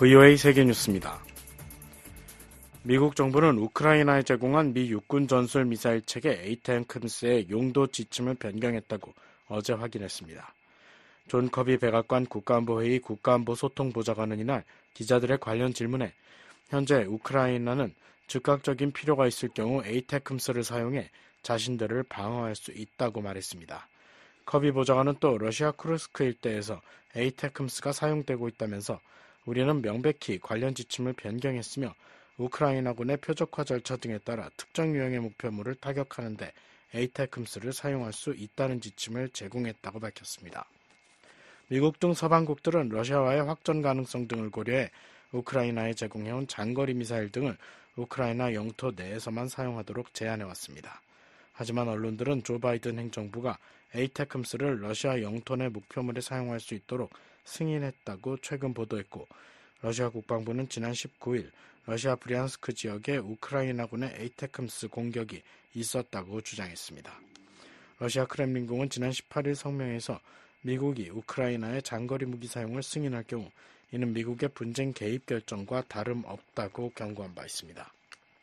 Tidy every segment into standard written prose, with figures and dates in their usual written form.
VOA 세계뉴스입니다. 미국 정부는 우크라이나에 제공한 미 육군 전술 미사일 체계 에이템크스의 용도 지침을 변경했다고 어제 확인했습니다. 존 커비 백악관 국가안보회의 국가안보소통보좌관은 이날 기자들의 관련 질문에 현재 우크라이나는 즉각적인 필요가 있을 경우 에이템크스를 사용해 자신들을 방어할 수 있다고 말했습니다. 커비 보좌관은 또 러시아 쿠르스크 일대에서 에이템크스가 사용되고 있다면서 우리는 명백히 관련 지침을 변경했으며 우크라이나군의 표적화 절차 등에 따라 특정 유형의 목표물을 타격하는 데 에이템크스를 사용할 수 있다는 지침을 제공했다고 밝혔습니다. 미국 등 서방국들은 러시아와의 확전 가능성 등을 고려해 우크라이나에 제공해온 장거리 미사일 등을 우크라이나 영토 내에서만 사용하도록 제안해왔습니다. 하지만 언론들은 조 바이든 행정부가 에이템크스를 러시아 영토 내 목표물에 사용할 수 있도록 승인했다고 최근 보도했고, 러시아 국방부는 지난 19일 러시아 브리안스크 지역에 우크라이나군의 에이템크스 공격이 있었다고 주장했습니다. 러시아 크렘린궁은 지난 18일 성명에서 미국이 우크라이나의 장거리 무기 사용을 승인할 경우 이는 미국의 분쟁 개입 결정과 다름없다고 경고한 바 있습니다.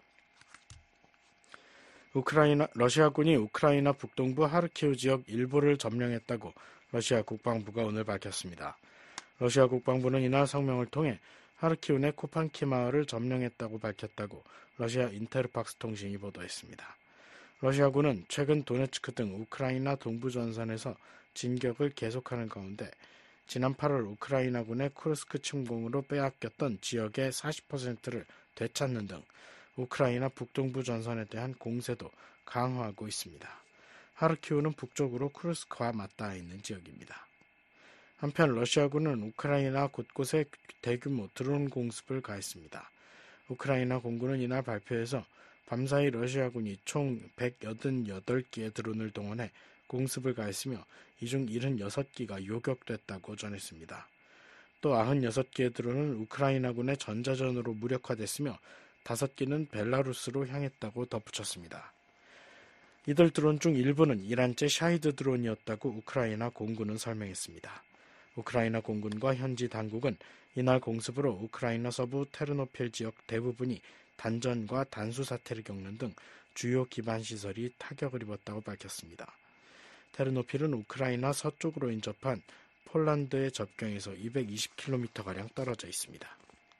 러시아군이 우크라이나 북동부 하르키우 지역 일부를 점령했다고 러시아 국방부가 오늘 밝혔습니다. 러시아 국방부는 이날 성명을 통해 하르키우 내 코판키 마을을 점령했다고 밝혔다고 러시아 인테르팍스 통신이 보도했습니다. 러시아군은 최근 도네츠크 등 우크라이나 동부 전선에서 진격을 계속하는 가운데 지난 8월 우크라이나군의 쿠르스크 침공으로 빼앗겼던 지역의 40%를 되찾는 등 우크라이나 북동부 전선에 대한 공세도 강화하고 있습니다. 하르키우는 북쪽으로 쿠르스크와 맞닿아 있는 지역입니다. 한편 러시아군은 우크라이나 곳곳에 대규모 드론 공습을 가했습니다. 우크라이나 공군은 이날 발표에서 밤사이 러시아군이 총 188개의 드론을 동원해 공습을 가했으며 이 중 76기가 요격됐다고 전했습니다. 또 96개의 드론은 우크라이나군의 전자전으로 무력화됐으며 5기는 벨라루스로 향했다고 덧붙였습니다. 이들 드론 중 일부는 이란제 샤히드 드론이었다고 우크라이나 공군은 설명했습니다. 우크라이나 공군과 현지 당국은 이날 공습으로 우크라이나 서부 테르노필 지역 대부분이 단전과 단수 사태를 겪는 등 주요 기반 시설이 타격을 입었다고 밝혔습니다. 테르노필은 우크라이나 서쪽으로 인접한 폴란드의 접경에서 220km가량 떨어져 있습니다.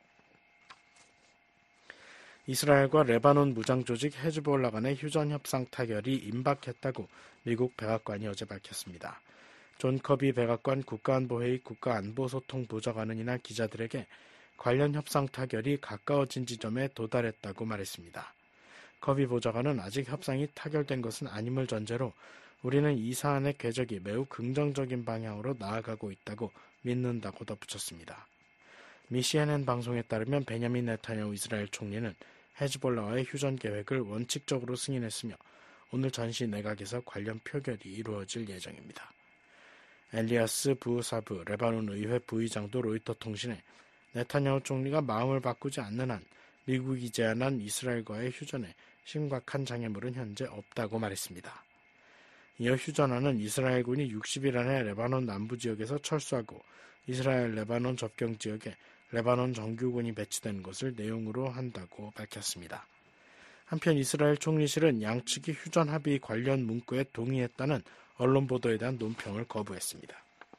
이스라엘과 레바논 무장조직 헤즈볼라 간의 휴전 협상 타결이 임박했다고 미국 백악관이 어제 밝혔습니다. 존 커비 백악관 국가안보회의 국가안보소통보좌관은 이날 기자들에게 관련 협상 타결이 가까워진 지점에 도달했다고 말했습니다. 커비 보좌관은 아직 협상이 타결된 것은 아님을 전제로 우리는 이 사안의 궤적이 매우 긍정적인 방향으로 나아가고 있다고 믿는다고 덧붙였습니다. 미 CNN 방송에 따르면 베냐민 네타냐후 이스라엘 총리는 헤즈볼라와의 휴전 계획을 원칙적으로 승인했으며 오늘 전시 내각에서 관련 표결이 이루어질 예정입니다. 엘리아스 부사브 레바논 의회 부의장도 로이터 통신에 네타냐후 총리가 마음을 바꾸지 않는 한 미국이 제안한 이스라엘과의 휴전에 심각한 장애물은 현재 없다고 말했습니다. 이어 휴전안은 이스라엘군이 60일 안에 레바논 남부 지역에서 철수하고 이스라엘 레바논 접경 지역에 레바논 정규군이 배치된 것을 내용으로 한다고 밝혔습니다. 한편 이스라엘 총리실은 양측이 휴전 합의 관련 문구에 동의했다는 언론 보도에 대한 논평을 거부했습니다.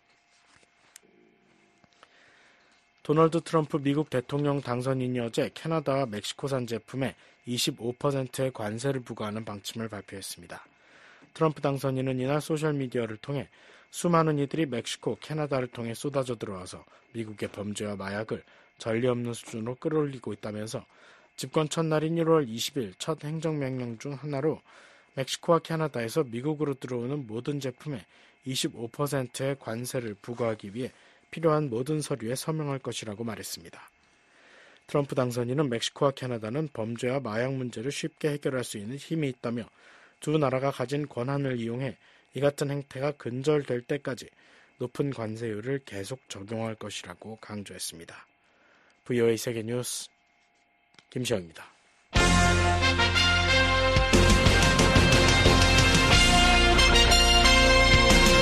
도널드 트럼프 미국 대통령 당선인이 어제 캐나다와 멕시코산 제품에 25%의 관세를 부과하는 방침을 발표했습니다. 트럼프 당선인은 이날 소셜미디어를 통해 수많은 이들이 멕시코, 캐나다를 통해 쏟아져 들어와서 미국의 범죄와 마약을 전례 없는 수준으로 끌어올리고 있다면서 집권 첫날인 1월 20일 첫 행정명령 중 하나로 멕시코와 캐나다에서 미국으로 들어오는 모든 제품에 25%의 관세를 부과하기 위해 필요한 모든 서류에 서명할 것이라고 말했습니다. 트럼프 당선인은 멕시코와 캐나다는 범죄와 마약 문제를 쉽게 해결할 수 있는 힘이 있다며 두 나라가 가진 권한을 이용해 이 같은 행태가 근절될 때까지 높은 관세율을 계속 적용할 것이라고 강조했습니다. VOA 세계뉴스 김시영입니다.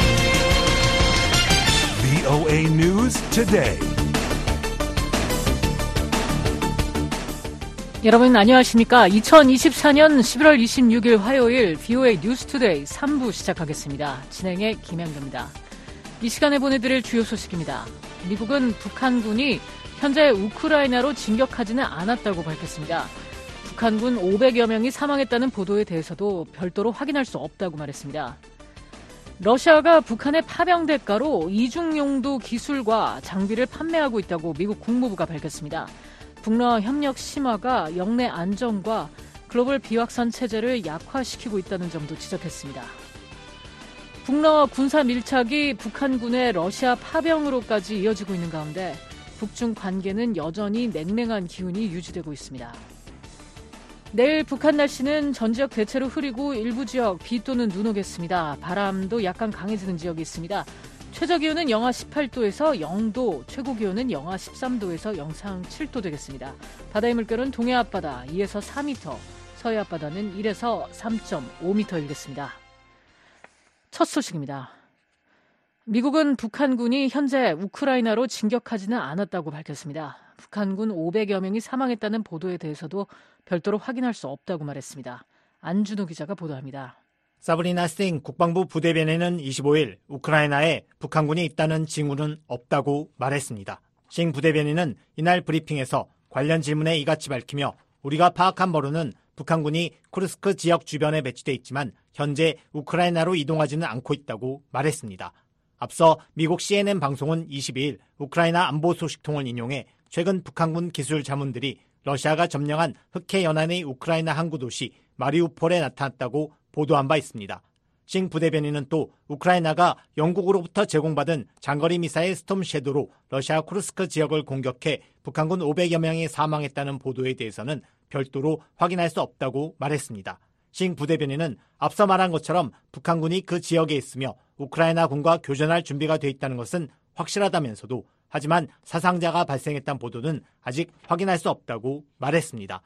VOA News Today. 여러분 안녕하십니까? 2024년 11월 26일 화요일 VOA 뉴스투데이 3부 시작하겠습니다. 진행의 김현규입니다. 이 시간에 보내드릴 주요 소식입니다. 미국은 북한군이 현재 우크라이나로 진격하지는 않았다고 밝혔습니다. 북한군 500여 명이 사망했다는 보도에 대해서도 별도로 확인할 수 없다고 말했습니다. 러시아가 북한의 파병 대가로 이중용도 기술과 장비를 판매하고 있다고 미국 국무부가 밝혔습니다. 북러 협력 심화가 영내 안정과 글로벌 비확산 체제를 약화시키고 있다는 점도 지적했습니다. 북러 군사 밀착이 북한군의 러시아 파병으로까지 이어지고 있는 가운데 북중 관계는 여전히 냉랭한 기운이 유지되고 있습니다. 내일 북한 날씨는 전 지역 대체로 흐리고 일부 지역 비 또는 눈 오겠습니다. 바람도 약간 강해지는 지역이 있습니다. 최저기온은 영하 18도에서 0도, 최고기온은 영하 13도에서 영상 7도 되겠습니다. 바다의 물결은 동해 앞바다 2에서 4m, 서해 앞바다는 1에서 3.5m 일겠습니다. 첫 소식입니다. 미국은 북한군이 현재 우크라이나로 진격하지는 않았다고 밝혔습니다. 북한군 500여 명이 사망했다는 보도에 대해서도 별도로 확인할 수 없다고 말했습니다. 안준호 기자가 보도합니다. 사브리나 싱 국방부 부대변인은 25일 우크라이나에 북한군이 있다는 징후는 없다고 말했습니다. 싱 부대변인은 이날 브리핑에서 관련 질문에 이같이 밝히며 우리가 파악한 바로는 북한군이 쿠르스크 지역 주변에 배치돼 있지만 현재 우크라이나로 이동하지는 않고 있다고 말했습니다. 앞서 미국 CNN 방송은 22일 우크라이나 안보 소식통을 인용해 최근 북한군 기술 자문들이 러시아가 점령한 흑해 연안의 우크라이나 항구 도시 마리우폴에 나타났다고 보도한 바 있습니다. 싱 부대변인은 또 우크라이나가 영국으로부터 제공받은 장거리 미사일 스톰 섀도로 러시아 쿠르스크 지역을 공격해 북한군 500여 명이 사망했다는 보도에 대해서는 별도로 확인할 수 없다고 말했습니다. 싱 부대변인은 앞서 말한 것처럼 북한군이 그 지역에 있으며 우크라이나군과 교전할 준비가 돼 있다는 것은 확실하다면서도 하지만 사상자가 발생했다는 보도는 아직 확인할 수 없다고 말했습니다.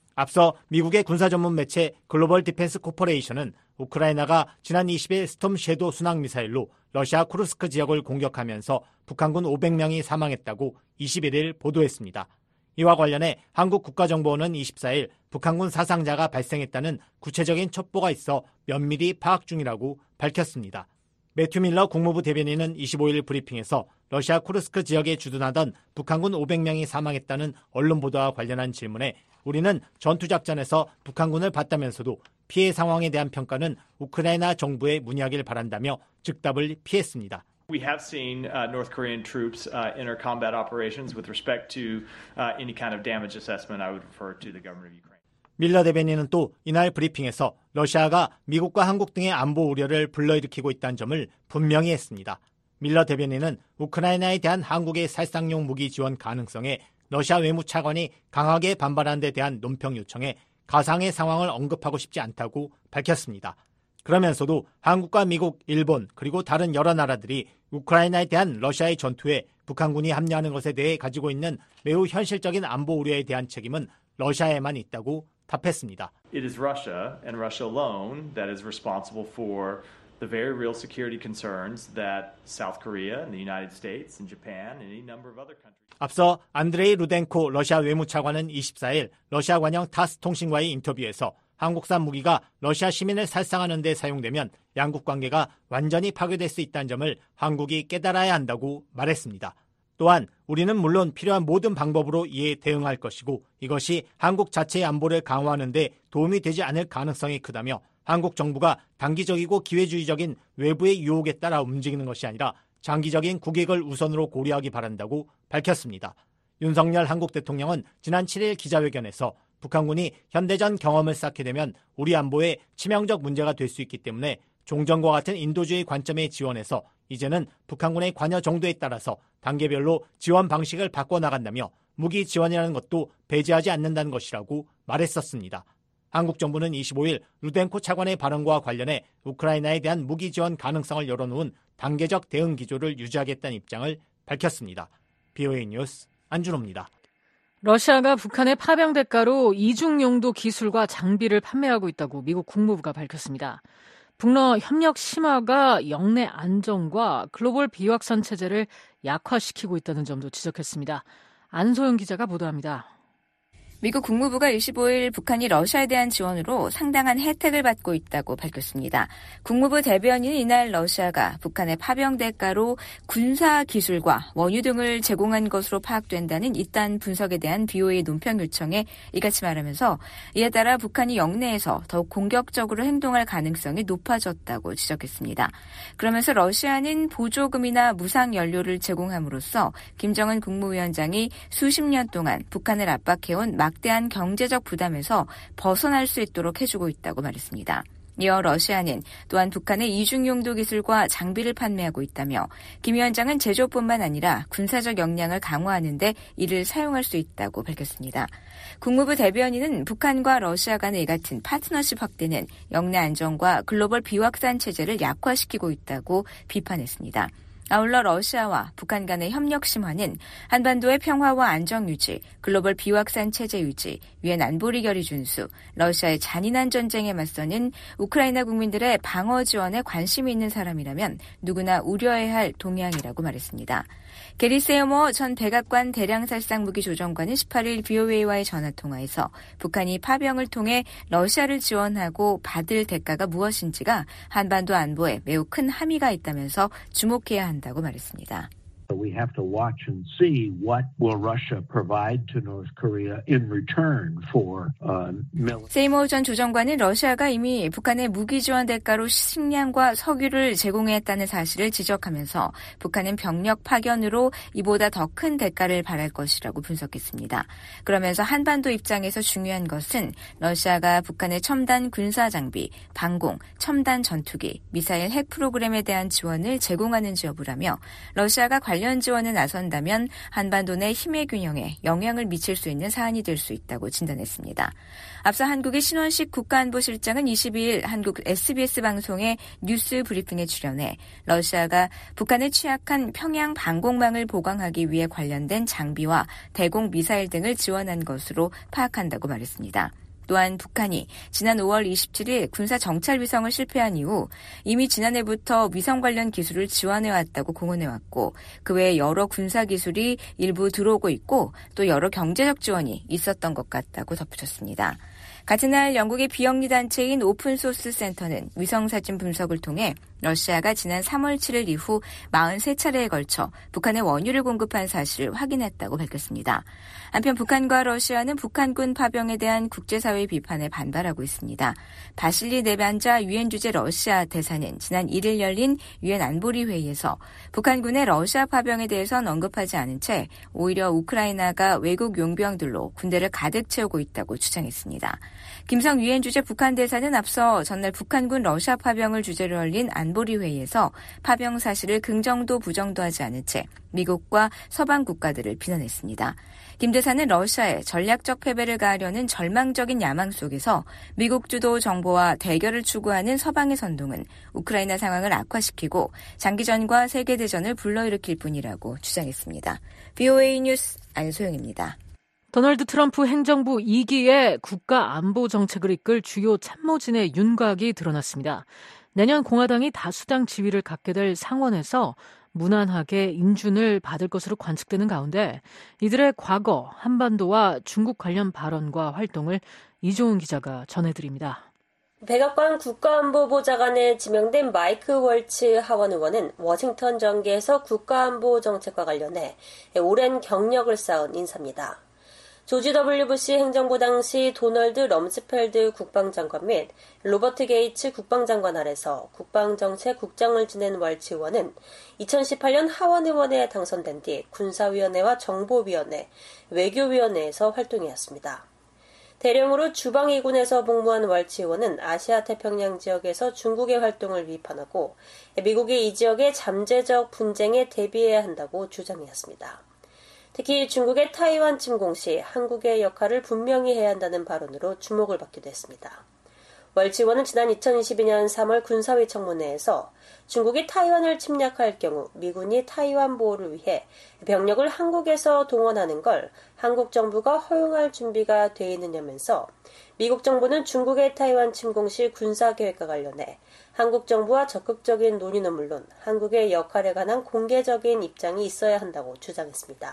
앞서 미국의 군사 전문 매체 글로벌 디펜스 코퍼레이션은 우크라이나가 지난 20일 스톰 섀도우 순항 미사일로 러시아 쿠르스크 지역을 공격하면서 북한군 500명이 사망했다고 21일 보도했습니다. 이와 관련해 한국 국가정보원은 24일 북한군 사상자가 발생했다는 구체적인 첩보가 있어 면밀히 파악 중이라고 밝혔습니다. 매튜 밀러 국무부 대변인은 25일 브리핑에서 러시아 쿠르스크 지역에 주둔하던 북한군 500명이 사망했다는 언론 보도와 관련한 질문에 우리는 전투작전에서 북한군을 봤다면서도 피해 상황에 대한 평가는 우크라이나 정부에 문의하길 바란다며 즉답을 피했습니다. We have seen North Korean troops enter combat operations with respect to any kind of damage assessment. I would refer to the government of Ukraine. 밀러 대변인은 또 이날 브리핑에서 러시아가 미국과 한국 등의 안보 우려를 불러일으키고 있다는 점을 분명히 했습니다. 밀러 대변인은 우크라이나에 대한 한국의 살상용 무기 지원 가능성에 러시아 외무차관이 강하게 반발하는 데 대한 논평 요청에 가상의 상황을 언급하고 싶지 않다고 밝혔습니다. 그러면서도 한국과 미국, 일본 그리고 다른 여러 나라들이 우크라이나에 대한 러시아의 전투에 북한군이 합류하는 것에 대해 가지고 있는 매우 현실적인 안보 우려에 대한 책임은 러시아에만 있다고 답했습니다. It is Russia and Russia alone that is responsible for the very real security concerns that South Korea and the United States and Japan and any number of other countries. 앞서 안드레이 루덴코 러시아 외무차관은 24일 러시아 관영 타스 통신과의 인터뷰에서 한국산 무기가 러시아 시민을 살상하는 데 사용되면 양국 관계가 완전히 파괴될 수 있다는 점을 한국이 깨달아야 한다고 말했습니다. 또한 우리는 물론 필요한 모든 방법으로 이에 대응할 것이고 이것이 한국 자체의 안보를 강화하는 데 도움이 되지 않을 가능성이 크다며 한국 정부가 단기적이고 기회주의적인 외부의 유혹에 따라 움직이는 것이 아니라 장기적인 국익을 우선으로 고려하기 바란다고 밝혔습니다. 윤석열 한국 대통령은 지난 7일 기자회견에서 북한군이 현대전 경험을 쌓게 되면 우리 안보에 치명적 문제가 될 수 있기 때문에 종전과 같은 인도주의 관점의 지원에서 이제는 북한군의 관여 정도에 따라서 단계별로 지원 방식을 바꿔나간다며 무기 지원이라는 것도 배제하지 않는다는 것이라고 말했었습니다. 한국 정부는 25일 루덴코 차관의 발언과 관련해 우크라이나에 대한 무기 지원 가능성을 열어놓은 단계적 대응 기조를 유지하겠다는 입장을 밝혔습니다. VOA 뉴스 안준호입니다. 러시아가 북한의 파병 대가로 이중용도 기술과 장비를 판매하고 있다고 미국 국무부가 밝혔습니다. 북러 협력 심화가 영내 안정과 글로벌 비확산 체제를 약화시키고 있다는 점도 지적했습니다. 안소영 기자가 보도합니다. 미국 국무부가 25일 북한이 러시아에 대한 지원으로 상당한 혜택을 받고 있다고 밝혔습니다. 국무부 대변인은 이날 러시아가 북한의 파병 대가로 군사 기술과 원유 등을 제공한 것으로 파악된다는 이딴 분석에 대한 BOA 논평 요청에 이같이 말하면서 이에 따라 북한이 영내에서 더욱 공격적으로 행동할 가능성이 높아졌다고 지적했습니다. 그러면서 러시아는 보조금이나 무상 연료를 제공함으로써 김정은 국무위원장이 수십 년 동안 북한을 압박해온 막대한 경제적 부담에서 벗어날 수 있도록 해주고 있다고 말했습니다. 이어 러시아는 또한 북한의 이중용도 기술과 장비를 판매하고 있다며 김 위원장은 제조뿐만 아니라 군사적 역량을 강화하는 데 이를 사용할 수 있다고 밝혔습니다. 국무부 대변인은 북한과 러시아 간의 이 같은 파트너십 확대는 영내 안정과 글로벌 비확산 체제를 약화시키고 있다고 비판했습니다. 아울러 러시아와 북한 간의 협력 심화는 한반도의 평화와 안정 유지, 글로벌 비확산 체제 유지, 유엔 안보리 결의 준수, 러시아의 잔인한 전쟁에 맞서는 우크라이나 국민들의 방어 지원에 관심이 있는 사람이라면 누구나 우려해야 할 동향이라고 말했습니다. 게리 세어머 전 백악관 대량살상 무기조정관은 18일 BOA와의 전화통화에서 북한이 파병을 통해 러시아를 지원하고 받을 대가가 무엇인지가 한반도 안보에 매우 큰 함의가 있다면서 주목해야 한다고 말했습니다. We have to watch and see what will Russia provide to North Korea in return for military. 세이모 전 조정관은 러시아가 이미 북한의 무기 지원 대가로 식량과 석유를 제공했다는 사실을 지적하면서 북한은 병력 파견으로 이보다 더 큰 대가를 바랄 것이라고 분석했습니다. 그러면서 한반도 입장에서 중요한 것은 러시아가 북한의 첨단 군사 장비, 방공, 첨단 전투기, 미사일 핵 프로그램에 대한 지원을 제공하는지 여부라며 러시아가 관련 지원에 나선다면 한반도 내 힘의 균형에 영향을 미칠 수 있는 사안이 될 수 있다고 진단했습니다. 앞서 한국의 신원식 국가안보실장은 22일 한국 SBS 방송의 뉴스 브리핑에 출연해 러시아가 북한의 취약한 평양 방공망을 보강하기 위해 관련된 장비와 대공 미사일 등을 지원한 것으로 파악한다고 말했습니다. 또한 북한이 지난 5월 27일 군사 정찰 위성을 실패한 이후 이미 지난해부터 위성 관련 기술을 지원해왔다고 공언해왔고 그 외에 여러 군사 기술이 일부 들어오고 있고 또 여러 경제적 지원이 있었던 것 같다고 덧붙였습니다. 같은 날 영국의 비영리 단체인 오픈소스 센터는 위성사진 분석을 통해 러시아가 지난 3월 7일 이후 43차례에 걸쳐 북한에 원유를 공급한 사실을 확인했다고 밝혔습니다. 한편 북한과 러시아는 북한군 파병에 대한 국제사회의 비판에 반발하고 있습니다. 바실리 네반자 유엔 주재 러시아 대사는 지난 1일 열린 유엔 안보리 회의에서 북한군의 러시아 파병에 대해선 언급하지 않은 채 오히려 우크라이나가 외국 용병들로 군대를 가득 채우고 있다고 주장했습니다. 김성 유엔 주재 북한 대사는 앞서 전날 북한군 러시아 파병을 주제로 열린 안보리 회의에서 파병 사실을 긍정도 부정도 하지 않은 채 미국과 서방 국가들을 비난했습니다. 김 대사는 러시아의 전략적 패배를 가하려는 절망적인 야망 속에서 미국 주도 정보와 대결을 추구하는 서방의 선동은 우크라이나 상황을 악화시키고 장기전과 세계대전을 불러일으킬 뿐이라고 주장했습니다. BOA 뉴스 안소영입니다. 도널드 트럼프 행정부 2기의 국가안보 정책을 이끌 주요 참모진의 윤곽이 드러났습니다. 내년 공화당이 다수당 지위를 갖게 될 상원에서 무난하게 인준을 받을 것으로 관측되는 가운데 이들의 과거 한반도와 중국 관련 발언과 활동을 이종훈 기자가 전해드립니다. 백악관 국가안보보좌관에 지명된 마이크 월츠 하원 의원은 워싱턴 정계에서 국가안보 정책과 관련해 오랜 경력을 쌓은 인사입니다. 조지 W. 부시 행정부 당시 도널드 럼스펠드 국방장관 및 로버트 게이츠 국방장관 아래서 국방정책 국장을 지낸 월츠 의원은 2018년 하원의원에 당선된 뒤 군사위원회와 정보위원회, 외교위원회에서 활동해왔습니다. 대령으로 주방위군에서 복무한 월츠 의원은 아시아 태평양 지역에서 중국의 활동을 비판하고 미국이 이 지역의 잠재적 분쟁에 대비해야 한다고 주장해왔습니다. 특히 중국의 타이완 침공 시 한국의 역할을 분명히 해야 한다는 발언으로 주목을 받기도 했습니다. 월츠 의원은 지난 2022년 3월 군사위 청문회에서 중국이 타이완을 침략할 경우 미군이 타이완 보호를 위해 병력을 한국에서 동원하는 걸 한국 정부가 허용할 준비가 돼 있느냐면서 미국 정부는 중국의 타이완 침공 시 군사 계획과 관련해 한국 정부와 적극적인 논의는 물론 한국의 역할에 관한 공개적인 입장이 있어야 한다고 주장했습니다.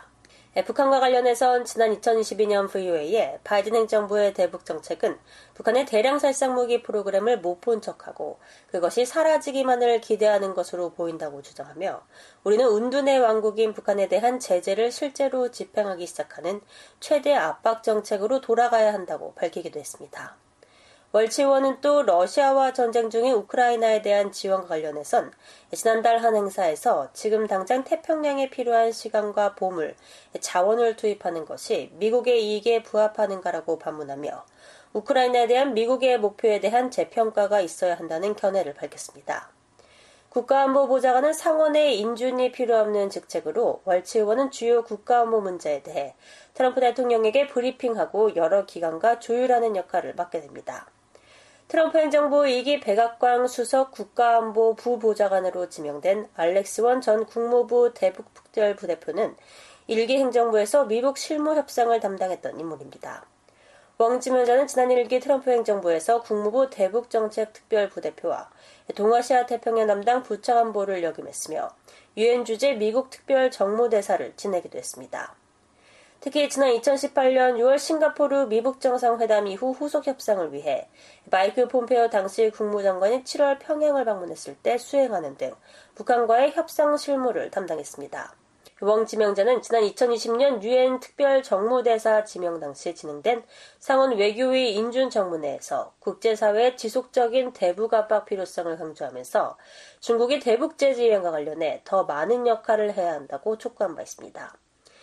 북한과 관련해선 지난 2022년 VOA에 바이든 행정부의 대북 정책은 북한의 대량 살상 무기 프로그램을 못 본 척하고 그것이 사라지기만을 기대하는 것으로 보인다고 주장하며 우리는 운둔의 왕국인 북한에 대한 제재를 실제로 집행하기 시작하는 최대 압박 정책으로 돌아가야 한다고 밝히기도 했습니다. 월치 의원은 또 러시아와 전쟁 중인 우크라이나에 대한 지원과 관련해선 지난달 한 행사에서 지금 당장 태평양에 필요한 시간과 보물, 자원을 투입하는 것이 미국의 이익에 부합하는가라고 반문하며 우크라이나에 대한 미국의 목표에 대한 재평가가 있어야 한다는 견해를 밝혔습니다. 국가안보보좌관은 상원의 인준이 필요 없는 직책으로 월치 의원은 주요 국가안보 문제에 대해 트럼프 대통령에게 브리핑하고 여러 기관과 조율하는 역할을 맡게 됩니다. 트럼프 행정부 2기 백악관 수석 국가안보 부보좌관으로 지명된 알렉스 원 전 국무부 대북특별부대표는 1기 행정부에서 미국 실무 협상을 담당했던 인물입니다. 웡 지명자는 지난 1기 트럼프 행정부에서 국무부 대북정책특별부대표와 동아시아 태평양 담당 부차관보를 역임했으며 유엔 주재 미국 특별정무대사를 지내기도 했습니다. 특히 지난 2018년 6월 싱가포르 미북 정상회담 이후 후속 협상을 위해 마이크 폼페오 당시 국무장관이 7월 평양을 방문했을 때 수행하는 등 북한과의 협상 실무를 담당했습니다. 웡 지명자는 지난 2020년 유엔 특별정무대사 지명 당시 진행된 상원 외교위 인준정문회에서 국제사회의 지속적인 대북 압박 필요성을 강조하면서 중국이 대북 제재 이행과 관련해 더 많은 역할을 해야 한다고 촉구한 바 있습니다.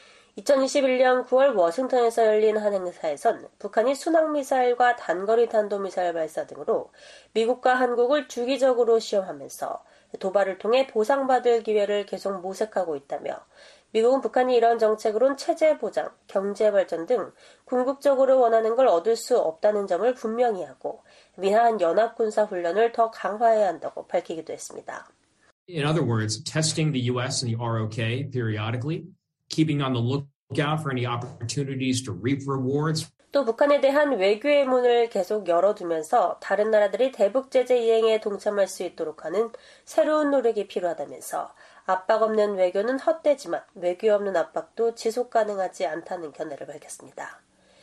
2021년 9월 워싱턴에서 열린 한 행사에선 북한이 순항미사일과 단거리 탄도미사일 발사 등으로 미국과 한국을 주기적으로 시험하면서 도발을 통해 보상받을 기회를 계속 모색하고 있다며 미국은 북한이 이런 정책으론 체제 보장, 경제 발전 등 궁극적으로 원하는 걸 얻을 수 없다는 점을 분명히 하고 미한 연합군사훈련을 더 강화해야 한다고 밝히기도 했습니다. In other words, testing the U.S. and the ROK periodically, keeping on the lookout for any opportunities to reap rewards. 또 북한에 대한 외교의 문을 계속 열어두면서 다른 나라들이 대북 제재 이행에 동참할 수 있도록 하는 새로운 노력이 필요하다면서 압박 없는 외교는 헛되지만 외교 없는 압박도 지속 가능하지 않다는 견해를 밝혔습니다.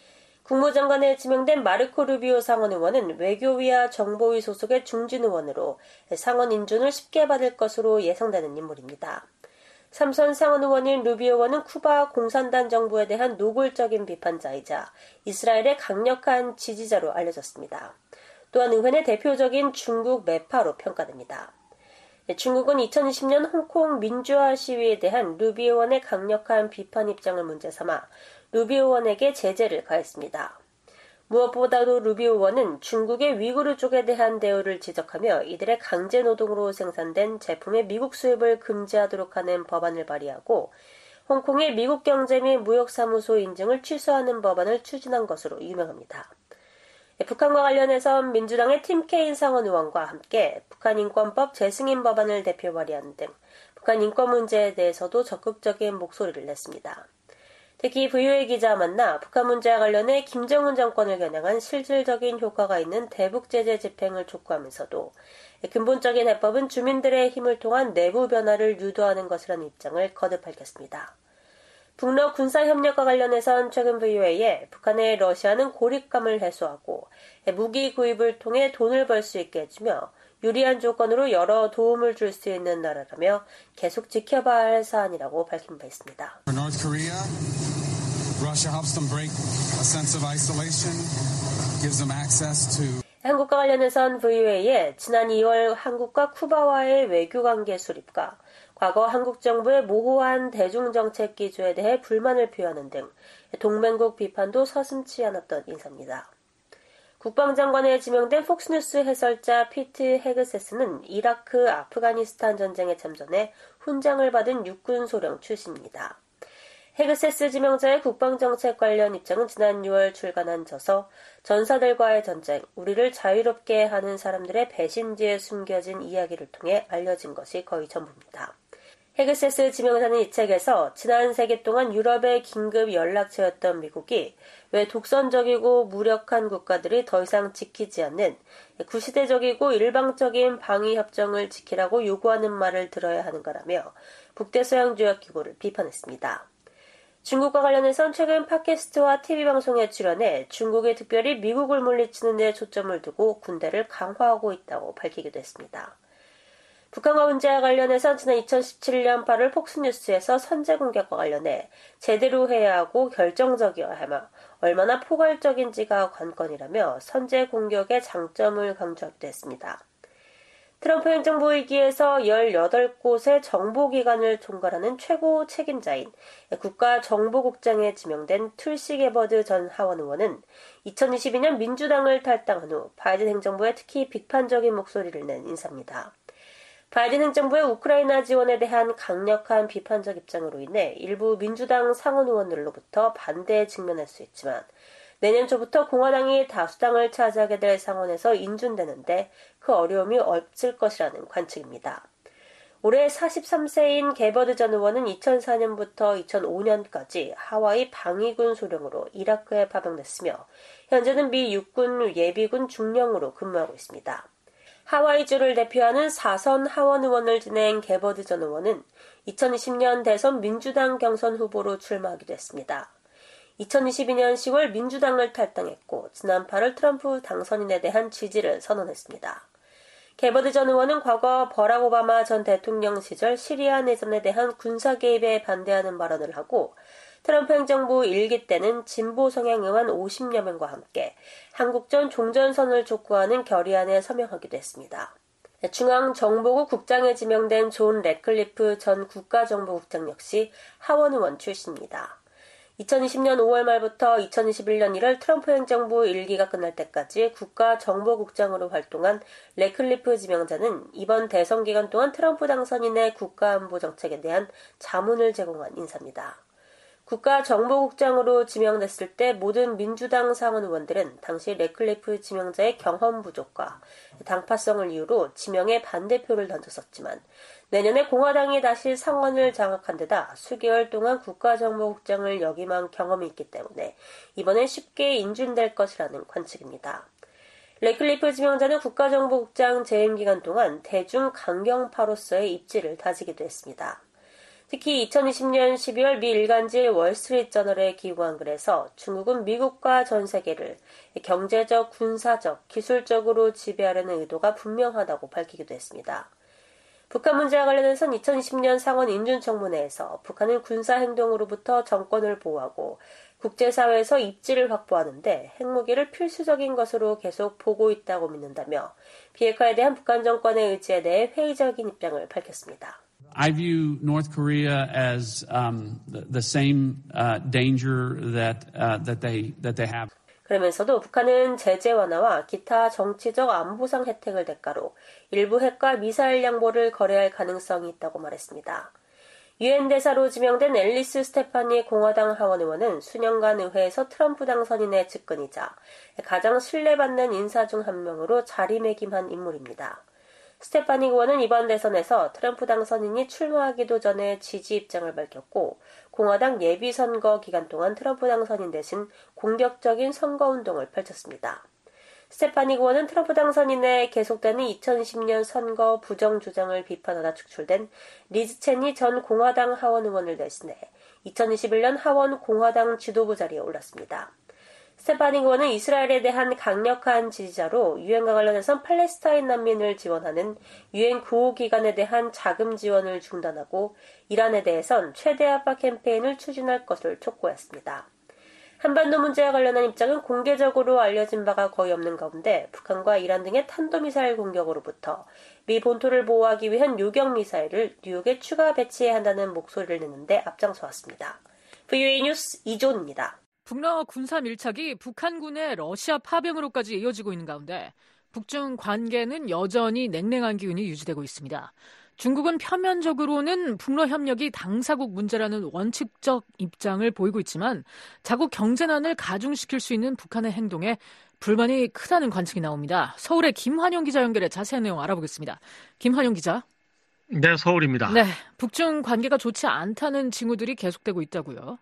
국무장관에 지명된 마르코 루비오 상원 의원은 외교위와 정보위 소속의 중진 의원으로 상원 인준을 쉽게 받을 것으로 예상되는 인물입니다. 삼선 상원 의원인 루비오 의원은 쿠바 공산당 정부에 대한 노골적인 비판자이자 이스라엘의 강력한 지지자로 알려졌습니다. 또한 의회 대표적인 중국 매파로 평가됩니다. 중국은 2020년 홍콩 민주화 시위에 대한 루비오 의원의 강력한 비판 입장을 문제 삼아 루비오 의원에게 제재를 가했습니다. 무엇보다도 루비오 의원은 중국의 위구르 쪽에 대한 대우를 지적하며 이들의 강제 노동으로 생산된 제품의 미국 수입을 금지하도록 하는 법안을 발의하고 홍콩의 미국 경제 및 무역사무소 인증을 취소하는 법안을 추진한 것으로 유명합니다. 북한과 관련해서 민주당의 팀 케인 상원 의원과 함께 북한인권법 재승인 법안을 대표 발의하는 등 북한 인권 문제에 대해서도 적극적인 목소리를 냈습니다. 특히 VOA 기자와 만나 북한 문제와 관련해 김정은 정권을 겨냥한 실질적인 효과가 있는 대북 제재 집행을 촉구하면서도 근본적인 해법은 주민들의 힘을 통한 내부 변화를 유도하는 것이라는 입장을 거듭 밝혔습니다. 북러 군사협력과 관련해선 최근 VOA에 북한의 러시아는 고립감을 해소하고 무기 구입을 통해 돈을 벌 수 있게 해주며 유리한 조건으로 여러 도움을 줄 수 있는 나라라며 계속 지켜봐야 할 사안이라고 밝힌 바 있습니다. 한국과 관련해선 VOA에 지난 2월 한국과 쿠바와의 외교관계 수립과 과거 한국 정부의 모호한 대중정책 기조에 대해 불만을 표하는 등 동맹국 비판도 서슴지 않았던 인사입니다. 국방장관에 지명된 폭스뉴스 해설자 피트 헤그세스는 이라크, 아프가니스탄 전쟁에 참전해 훈장을 받은 육군소령 출신입니다. 헤그세스 지명자의 국방정책 관련 입장은 지난 6월 출간한 저서 전사들과의 전쟁, 우리를 자유롭게 하는 사람들의 배신지에 숨겨진 이야기를 통해 알려진 것이 거의 전부입니다. 헤그세스 지명자는 이 책에서 지난 세기 동안 유럽의 긴급 연락처였던 미국이 왜 독선적이고 무력한 국가들이 더 이상 지키지 않는 구시대적이고 일방적인 방위협정을 지키라고 요구하는 말을 들어야 하는가라며 북대서양조약기구를 비판했습니다. 중국과 관련해선 최근 팟캐스트와 TV방송에 출연해 중국이 특별히 미국을 물리치는 데 초점을 두고 군대를 강화하고 있다고 밝히기도 했습니다. 북한과 문제와 관련해서 지난 2017년 8월 폭스뉴스에서 선제 공격과 관련해 제대로 해야 하고 결정적이어야 하며 얼마나 포괄적인지가 관건이라며 선제 공격의 장점을 강조하기도 했습니다. 트럼프 행정부 위기에서 18곳의 정보기관을 총괄하는 최고 책임자인 국가정보국장에 지명된 툴시 게버드 전 하원 의원은 2022년 민주당을 탈당한 후 바이든 행정부에 특히 비판적인 목소리를 낸 인사입니다. 바이든 행정부의 우크라이나 지원에 대한 강력한 비판적 입장으로 인해 일부 민주당 상원 의원들로부터 반대에 직면할 수 있지만 내년 초부터 공화당이 다수당을 차지하게 될 상원에서 인준되는데 그 어려움이 없을 것이라는 관측입니다. 올해 43세인 게버드 전 의원은 2004년부터 2005년까지 하와이 방위군 소령으로 이라크에 파병됐으며 현재는 미 육군 예비군 중령으로 근무하고 있습니다. 하와이주를 대표하는 4선 하원 의원을 지낸 게버드 전 의원은 2020년 대선 민주당 경선 후보로 출마하기도 했습니다. 2022년 10월 민주당을 탈당했고 지난 8월 트럼프 당선인에 대한 지지를 선언했습니다. 게버드 전 의원은 과거 버락 오바마 전 대통령 시절 시리아 내전에 대한 군사 개입에 반대하는 발언을 하고 트럼프 행정부 1기 때는 진보 성향 의원 50여 명과 함께 한국전 종전선을 촉구하는 결의안에 서명하기도 했습니다. 중앙정보국 국장에 지명된 존 래클리프 전 국가정보국장 역시 하원 의원 출신입니다. 2020년 5월 말부터 2021년 1월 트럼프 행정부 1기가 끝날 때까지 국가정보국장으로 활동한 래클리프 지명자는 이번 대선 기간 동안 트럼프 당선인의 국가안보 정책에 대한 자문을 제공한 인사입니다. 국가정보국장으로 지명됐을 때 모든 민주당 상원 의원들은 당시 래클리프 지명자의 경험 부족과 당파성을 이유로 지명에 반대표를 던졌었지만 내년에 공화당이 다시 상원을 장악한 데다 수개월 동안 국가정보국장을 역임한 경험이 있기 때문에 이번엔 쉽게 인준될 것이라는 관측입니다. 래클리프 지명자는 국가정보국장 재임 기간 동안 대중 강경파로서의 입지를 다지기도 했습니다. 특히 2020년 12월 미 일간지 월스트리트저널에 기고한 글에서 중국은 미국과 전 세계를 경제적, 군사적, 기술적으로 지배하려는 의도가 분명하다고 밝히기도 했습니다. 북한 문제와 관련해선 2020년 상원 인준청문회에서 북한은 군사행동으로부터 정권을 보호하고 국제사회에서 입지를 확보하는데 핵무기를 필수적인 것으로 계속 보고 있다고 믿는다며 비핵화에 대한 북한 정권의 의지에 대해 회의적인 입장을 밝혔습니다. I view North Korea as the same danger that they have. 그러면서도 북한은 제재 완화와 기타 정치적 안보상 혜택을 대가로 일부 핵과 미사일 양보를 거래할 가능성이 있다고 말했습니다. 유엔 대사로 지명된 앨리스 스테파니 공화당 하원 의원은 수년간 의회에서 트럼프 당선인의 측근이자 가장 신뢰받는 인사 중 한 명으로 자리매김한 인물입니다. 스테파니 의원은 이번 대선에서 트럼프 당선인이 출마하기도 전에 지지 입장을 밝혔고 공화당 예비선거 기간 동안 트럼프 당선인 대신 공격적인 선거운동을 펼쳤습니다. 스테파니 의원은 트럼프 당선인의 계속되는 2020년 선거 부정 주장을 비판하다 축출된 리즈 체니 전 공화당 하원 의원을 대신해 2021년 하원 공화당 지도부 자리에 올랐습니다. 스테파니 의원은 이스라엘에 대한 강력한 지지자로 유엔과 관련해서 팔레스타인 난민을 지원하는 유엔 구호기관에 대한 자금 지원을 중단하고 이란에 대해선 최대 압박 캠페인을 추진할 것을 촉구했습니다. 한반도 문제와 관련한 입장은 공개적으로 알려진 바가 거의 없는 가운데 북한과 이란 등의 탄도미사일 공격으로부터 미 본토를 보호하기 위한 요격미사일을 뉴욕에 추가 배치해야 한다는 목소리를 내는데 앞장서왔습니다. VOA 뉴스 이존입니다. 북러 군사 밀착이 북한군의 러시아 파병으로까지 이어지고 있는 가운데 북중 관계는 여전히 냉랭한 기운이 유지되고 있습니다. 중국은 표면적으로는 북러 협력이 당사국 문제라는 원칙적 입장을 보이고 있지만 자국 경제난을 가중시킬 수 있는 북한의 행동에 불만이 크다는 관측이 나옵니다. 서울의 김환용 기자 연결해 자세한 내용 알아보겠습니다. 김환용 기자. 네, 서울입니다. 네, 북중 관계가 좋지 않다는 징후들이 계속되고 있다고요.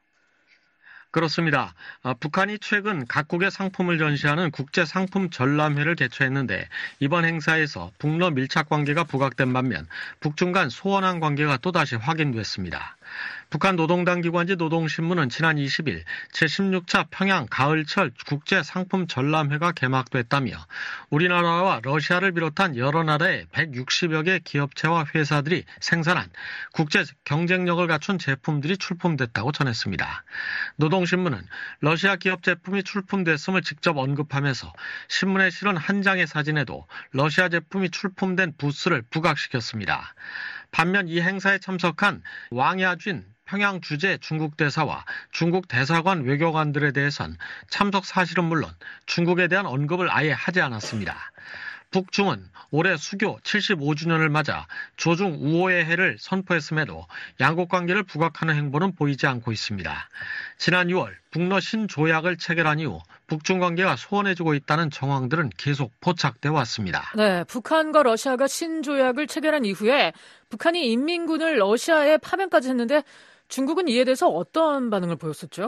그렇습니다. 북한이 최근 각국의 상품을 전시하는 국제상품 전람회를 개최했는데 이번 행사에서 북러 밀착 관계가 부각된 반면 북중 간 소원한 관계가 또다시 확인됐습니다. 북한 노동당 기관지 노동신문은 지난 20일 제16차 평양 가을철 국제상품전람회가 개막됐다며 우리나라와 러시아를 비롯한 여러 나라의 160여 개 기업체와 회사들이 생산한 국제 경쟁력을 갖춘 제품들이 출품됐다고 전했습니다. 노동신문은 러시아 기업 제품이 출품됐음을 직접 언급하면서 신문에 실은 한 장의 사진에도 러시아 제품이 출품된 부스를 부각시켰습니다. 반면 이 행사에 참석한 왕야쥔 평양 주재 중국 대사와 중국 대사관 외교관들에 대해선 참석 사실은 물론 중국에 대한 언급을 아예 하지 않았습니다. 북중은 올해 수교 75주년을 맞아 조중 우호의 해를 선포했음에도 양국 관계를 부각하는 행보는 보이지 않고 있습니다. 지난 6월 북러 신조약을 체결한 이후 북중 관계가 소원해지고 있다는 정황들은 계속 포착돼 왔습니다. 네, 북한과 러시아가 신조약을 체결한 이후에 북한이 인민군을 러시아에 파병까지 했는데 중국은 이에 대해서 어떤 반응을 보였었죠?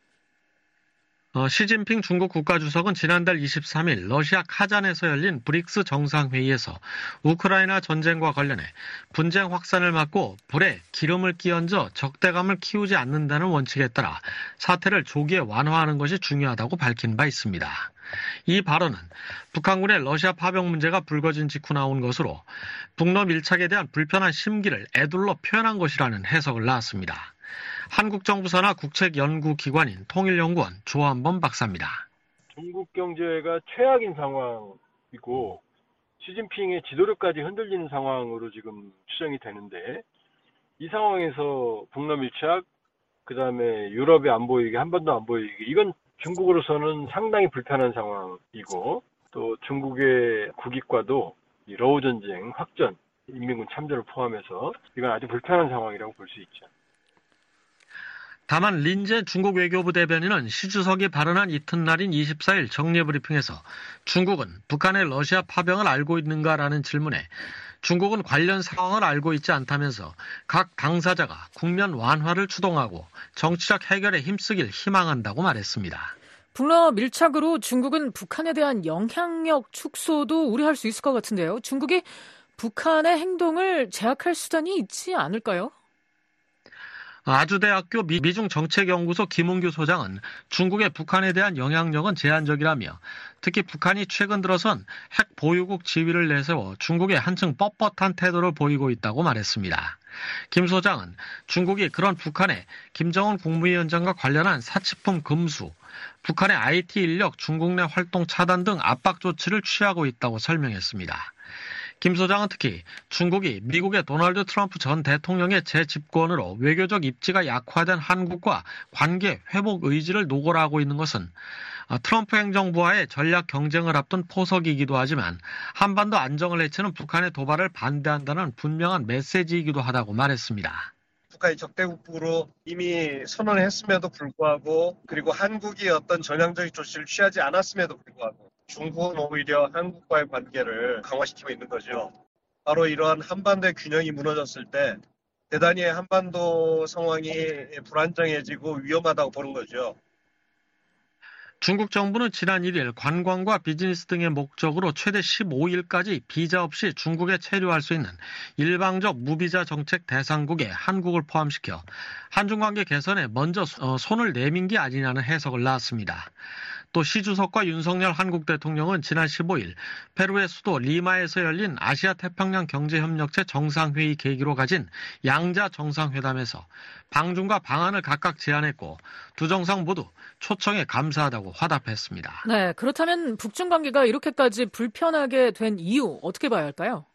시진핑 중국 국가주석은 지난달 23일 러시아 카잔에서 열린 브릭스 정상회의에서 우크라이나 전쟁과 관련해 분쟁 확산을 막고 불에 기름을 끼얹어 적대감을 키우지 않는다는 원칙에 따라 사태를 조기에 완화하는 것이 중요하다고 밝힌 바 있습니다. 이 발언은 북한군의 러시아 파병 문제가 불거진 직후 나온 것으로 북러 밀착에 대한 불편한 심기를 애둘러 표현한 것이라는 해석을 낳았습니다. 한국 정부 산하 국책연구기관인 통일연구원 조한범 박사입니다. 중국 경제가 최악인 상황이고 시진핑의 지도력까지 흔들리는 상황으로 지금 추정이 되는데 이 상황에서 북러 밀착, 그다음에 유럽이 안 보이게, 한반도 안 보이게, 이건 중국으로서는 상당히 불편한 상황이고 또 중국의 국익과도 이 러우 전쟁 확전, 인민군 참전을 포함해서 이건 아주 불편한 상황이라고 볼 수 있죠. 다만 린제 중국 외교부 대변인은 시 주석이 발언한 이튿날인 24일 정례브리핑에서 중국은 북한의 러시아 파병을 알고 있는가라는 질문에 중국은 관련 상황을 알고 있지 않다면서 각 당사자가 국면 완화를 추동하고 정치적 해결에 힘쓰길 희망한다고 말했습니다. 북러 밀착으로 중국은 북한에 대한 영향력 축소도 우려할 수 있을 것 같은데요. 중국이 북한의 행동을 제약할 수단이 있지 않을까요? 아주대학교 미중정책연구소 김은규 소장은 중국의 북한에 대한 영향력은 제한적이라며 특히 북한이 최근 들어선 핵 보유국 지위를 내세워 중국에 한층 뻣뻣한 태도를 보이고 있다고 말했습니다. 김 소장은 중국이 그런 북한의 김정은 국무위원장과 관련한 사치품 금수, 북한의 IT 인력 중국 내 활동 차단 등 압박 조치를 취하고 있다고 설명했습니다. 김 소장은 특히 중국이 미국의 도널드 트럼프 전 대통령의 재집권으로 외교적 입지가 약화된 한국과 관계 회복 의지를 노골하고 있는 것은 트럼프 행정부와의 전략 경쟁을 앞둔 포석이기도 하지만 한반도 안정을 해치는 북한의 도발을 반대한다는 분명한 메시지이기도 하다고 말했습니다. 북한이 적대국으로 이미 선언을 했음에도 불구하고 그리고 한국이 어떤 전향적인 조치를 취하지 않았음에도 불구하고 중국은 오히려 한국과의 관계를 강화시키고 있는 거죠. 바로 이러한 한반도의 균형이 무너졌을 때 대단히 한반도 상황이 불안정해지고 위험하다고 보는 거죠. 중국 정부는 지난 1일 관광과 비즈니스 등의 목적으로 최대 15일까지 비자 없이 중국에 체류할 수 있는 일방적 무비자 정책 대상국에 한국을 포함시켜 한중 관계 개선에 먼저 손을 내민 게 아니냐는 해석을 낳았습니다. 또 시 주석과 윤석열 한국 대통령은 지난 15일 페루의 수도 리마에서 열린 아시아 태평양 경제협력체 정상회의 계기로 가진 양자 정상회담에서 방중과 방안을 각각 제안했고 두 정상 모두 초청에 감사하다고 화답했습니다. 네, 그렇다면 북중 관계가 이렇게까지 불편하게 된 이유 어떻게 봐야 할까요?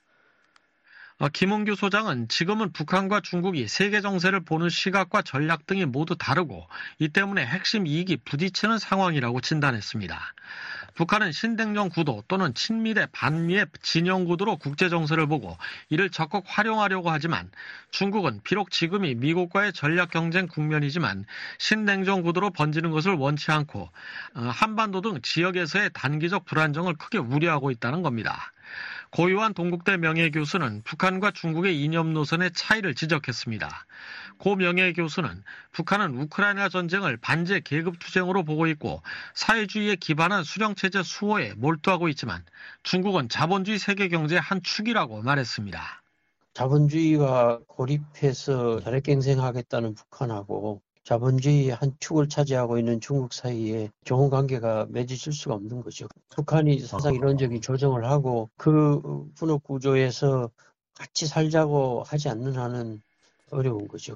김은규 소장은 지금은 북한과 중국이 세계 정세를 보는 시각과 전략 등이 모두 다르고 이 때문에 핵심 이익이 부딪히는 상황이라고 진단했습니다. 북한은 신냉전 구도 또는 친미대 반미의 진영 구도로 국제 정세를 보고 이를 적극 활용하려고 하지만 중국은 비록 지금이 미국과의 전략 경쟁 국면이지만 신냉전 구도로 번지는 것을 원치 않고 한반도 등 지역에서의 단기적 불안정을 크게 우려하고 있다는 겁니다. 고유한 동국대 명예교수는 북한과 중국의 이념 노선의 차이를 지적했습니다. 고 명예교수는 북한은 우크라이나 전쟁을 반제 계급투쟁으로 보고 있고 사회주의에 기반한 수령체제 수호에 몰두하고 있지만 중국은 자본주의 세계경제의 한 축이라고 말했습니다. 자본주의와 고립해서 자력갱생하겠다는 북한하고 자본주의 한 축을 차지하고 있는 중국 사이에 좋은 관계가 맺어질 수가 없는 거죠. 북한이 사상 이론적인 조정을 하고 그 분업 구조에서 같이 살자고 하지 않는 한은 어려운 거죠.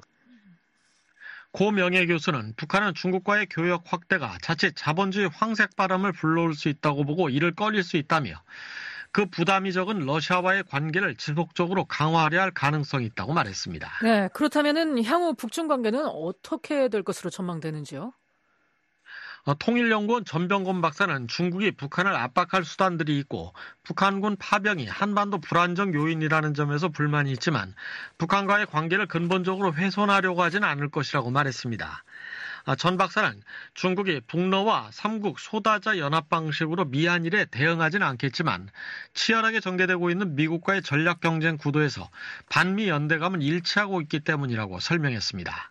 고 명예 교수는 북한은 중국과의 교역 확대가 자칫 자본주의 황색 바람을 불러올 수 있다고 보고 이를 꺼릴 수 있다며 그 부담이 적은 러시아와의 관계를 지속적으로 강화하려 할 가능성이 있다고 말했습니다. 네, 그렇다면 향후 북중 관계는 어떻게 될 것으로 전망되는지요? 통일연구원 전병건 박사는 중국이 북한을 압박할 수단들이 있고 북한군 파병이 한반도 불안정 요인이라는 점에서 불만이 있지만 북한과의 관계를 근본적으로 훼손하려고 하지는 않을 것이라고 말했습니다. 전 박사는 중국이 북러와 삼국 소다자 연합 방식으로 미한일에 대응하지는 않겠지만 치열하게 전개되고 있는 미국과의 전략 경쟁 구도에서 반미 연대감은 일치하고 있기 때문이라고 설명했습니다.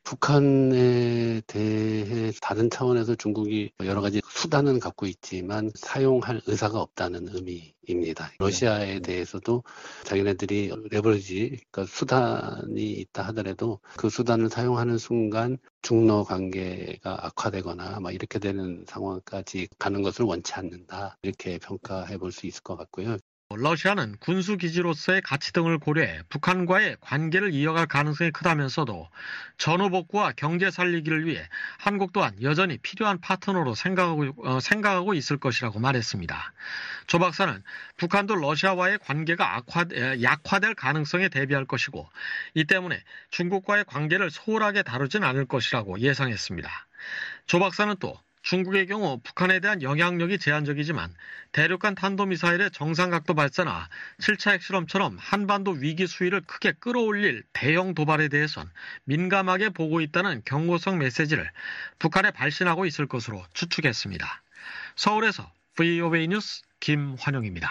북한에 대해 다른 차원에서 중국이 여러 가지 수단은 갖고 있지만 사용할 의사가 없다는 의미입니다. 러시아에 대해서도 자기네들이 레버리지, 그러니까 수단이 있다 하더라도 그 수단을 사용하는 순간 중러 관계가 악화되거나 막 이렇게 되는 상황까지 가는 것을 원치 않는다. 이렇게 평가해 볼 수 있을 것 같고요. 러시아는 군수기지로서의 가치 등을 고려해 북한과의 관계를 이어갈 가능성이 크다면서도 전후 복구와 경제 살리기를 위해 한국 또한 여전히 필요한 파트너로 생각하고 있을 것이라고 말했습니다. 조 박사는 북한도 러시아와의 관계가 약화될 가능성에 대비할 것이고 이 때문에 중국과의 관계를 소홀하게 다루진 않을 것이라고 예상했습니다. 조 박사는 또 중국의 경우 북한에 대한 영향력이 제한적이지만 대륙간 탄도미사일의 정상각도 발사나 7차 핵실험처럼 한반도 위기 수위를 크게 끌어올릴 대형 도발에 대해선 민감하게 보고 있다는 경고성 메시지를 북한에 발신하고 있을 것으로 추측했습니다. 서울에서 VOA 뉴스 김환영입니다.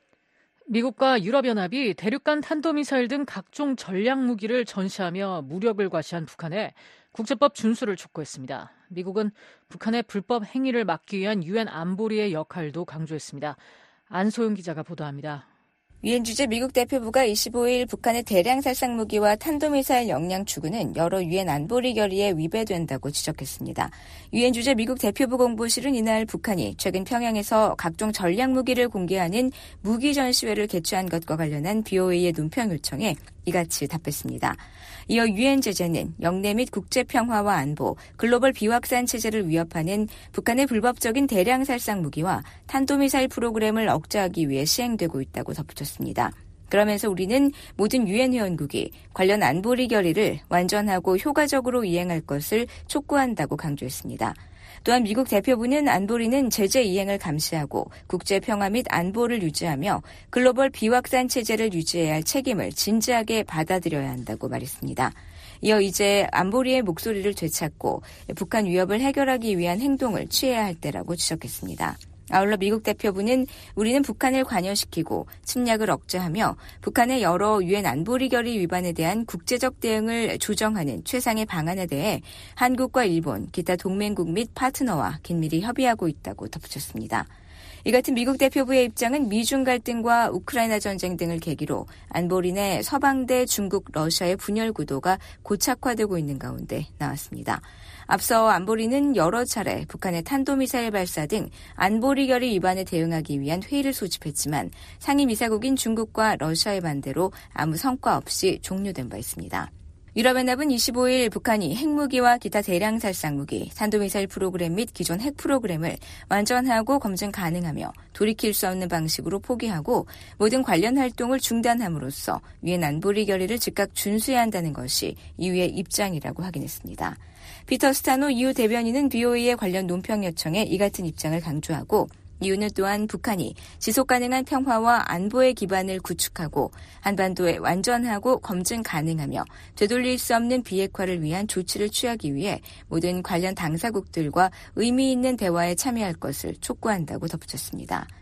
미국과 유럽연합이 대륙간 탄도미사일 등 각종 전략무기를 전시하며 무력을 과시한 북한에 국제법 준수를 촉구했습니다. 미국은 북한의 불법 행위를 막기 위한 유엔 안보리의 역할도 강조했습니다. 안소영 기자가 보도합니다. 유엔 주재 미국 대표부가 25일 북한의 대량 살상 무기와 탄도미사일 역량 추구는 여러 유엔 안보리 결의에 위배된다고 지적했습니다. 유엔 주재 미국 대표부 공보실은 이날 북한이 최근 평양에서 각종 전략 무기를 공개하는 무기 전시회를 개최한 것과 관련한 BOA의 논평 요청에 이같이 답했습니다. 이어 유엔 제재는 영내 및 국제 평화와 안보, 글로벌 비확산 체제를 위협하는 북한의 불법적인 대량 살상 무기와 탄도미사일 프로그램을 억제하기 위해 시행되고 있다고 덧붙였습니다. 그러면서 우리는 모든 유엔 회원국이 관련 안보리 결의를 완전하고 효과적으로 이행할 것을 촉구한다고 강조했습니다. 또한 미국 대표부는 안보리는 제재 이행을 감시하고 국제 평화 및 안보를 유지하며 글로벌 비확산 체제를 유지해야 할 책임을 진지하게 받아들여야 한다고 말했습니다. 이어 이제 안보리의 목소리를 되찾고 북한 위협을 해결하기 위한 행동을 취해야 할 때라고 지적했습니다. 아울러 미국 대표부는 우리는 북한을 관여시키고 침략을 억제하며 북한의 여러 유엔 안보리 결의 위반에 대한 국제적 대응을 조정하는 최상의 방안에 대해 한국과 일본, 기타 동맹국 및 파트너와 긴밀히 협의하고 있다고 덧붙였습니다. 이 같은 미국 대표부의 입장은 미중 갈등과 우크라이나 전쟁 등을 계기로 안보리 내 서방대 중국, 러시아의 분열 구도가 고착화되고 있는 가운데 나왔습니다. 앞서 안보리는 여러 차례 북한의 탄도미사일 발사 등 안보리 결의 위반에 대응하기 위한 회의를 소집했지만 상임이사국인 중국과 러시아의 반대로 아무 성과 없이 종료된 바 있습니다. 유럽연합은 25일 북한이 핵무기와 기타 대량 살상무기, 탄도미사일 프로그램 및 기존 핵 프로그램을 완전하고 검증 가능하며 돌이킬 수 없는 방식으로 포기하고 모든 관련 활동을 중단함으로써 유엔 안보리 결의를 즉각 준수해야 한다는 것이 EU의 입장이라고 확인했습니다. 피터 스타노 EU 대변인은 BOA의 관련 논평 요청에 이 같은 입장을 강조하고 이유는 또한 북한이 지속가능한 평화와 안보의 기반을 구축하고 한반도에 완전하고 검증 가능하며 되돌릴 수 없는 비핵화를 위한 조치를 취하기 위해 모든 관련 당사국들과 의미 있는 대화에 참여할 것을 촉구한다고 덧붙였습니다.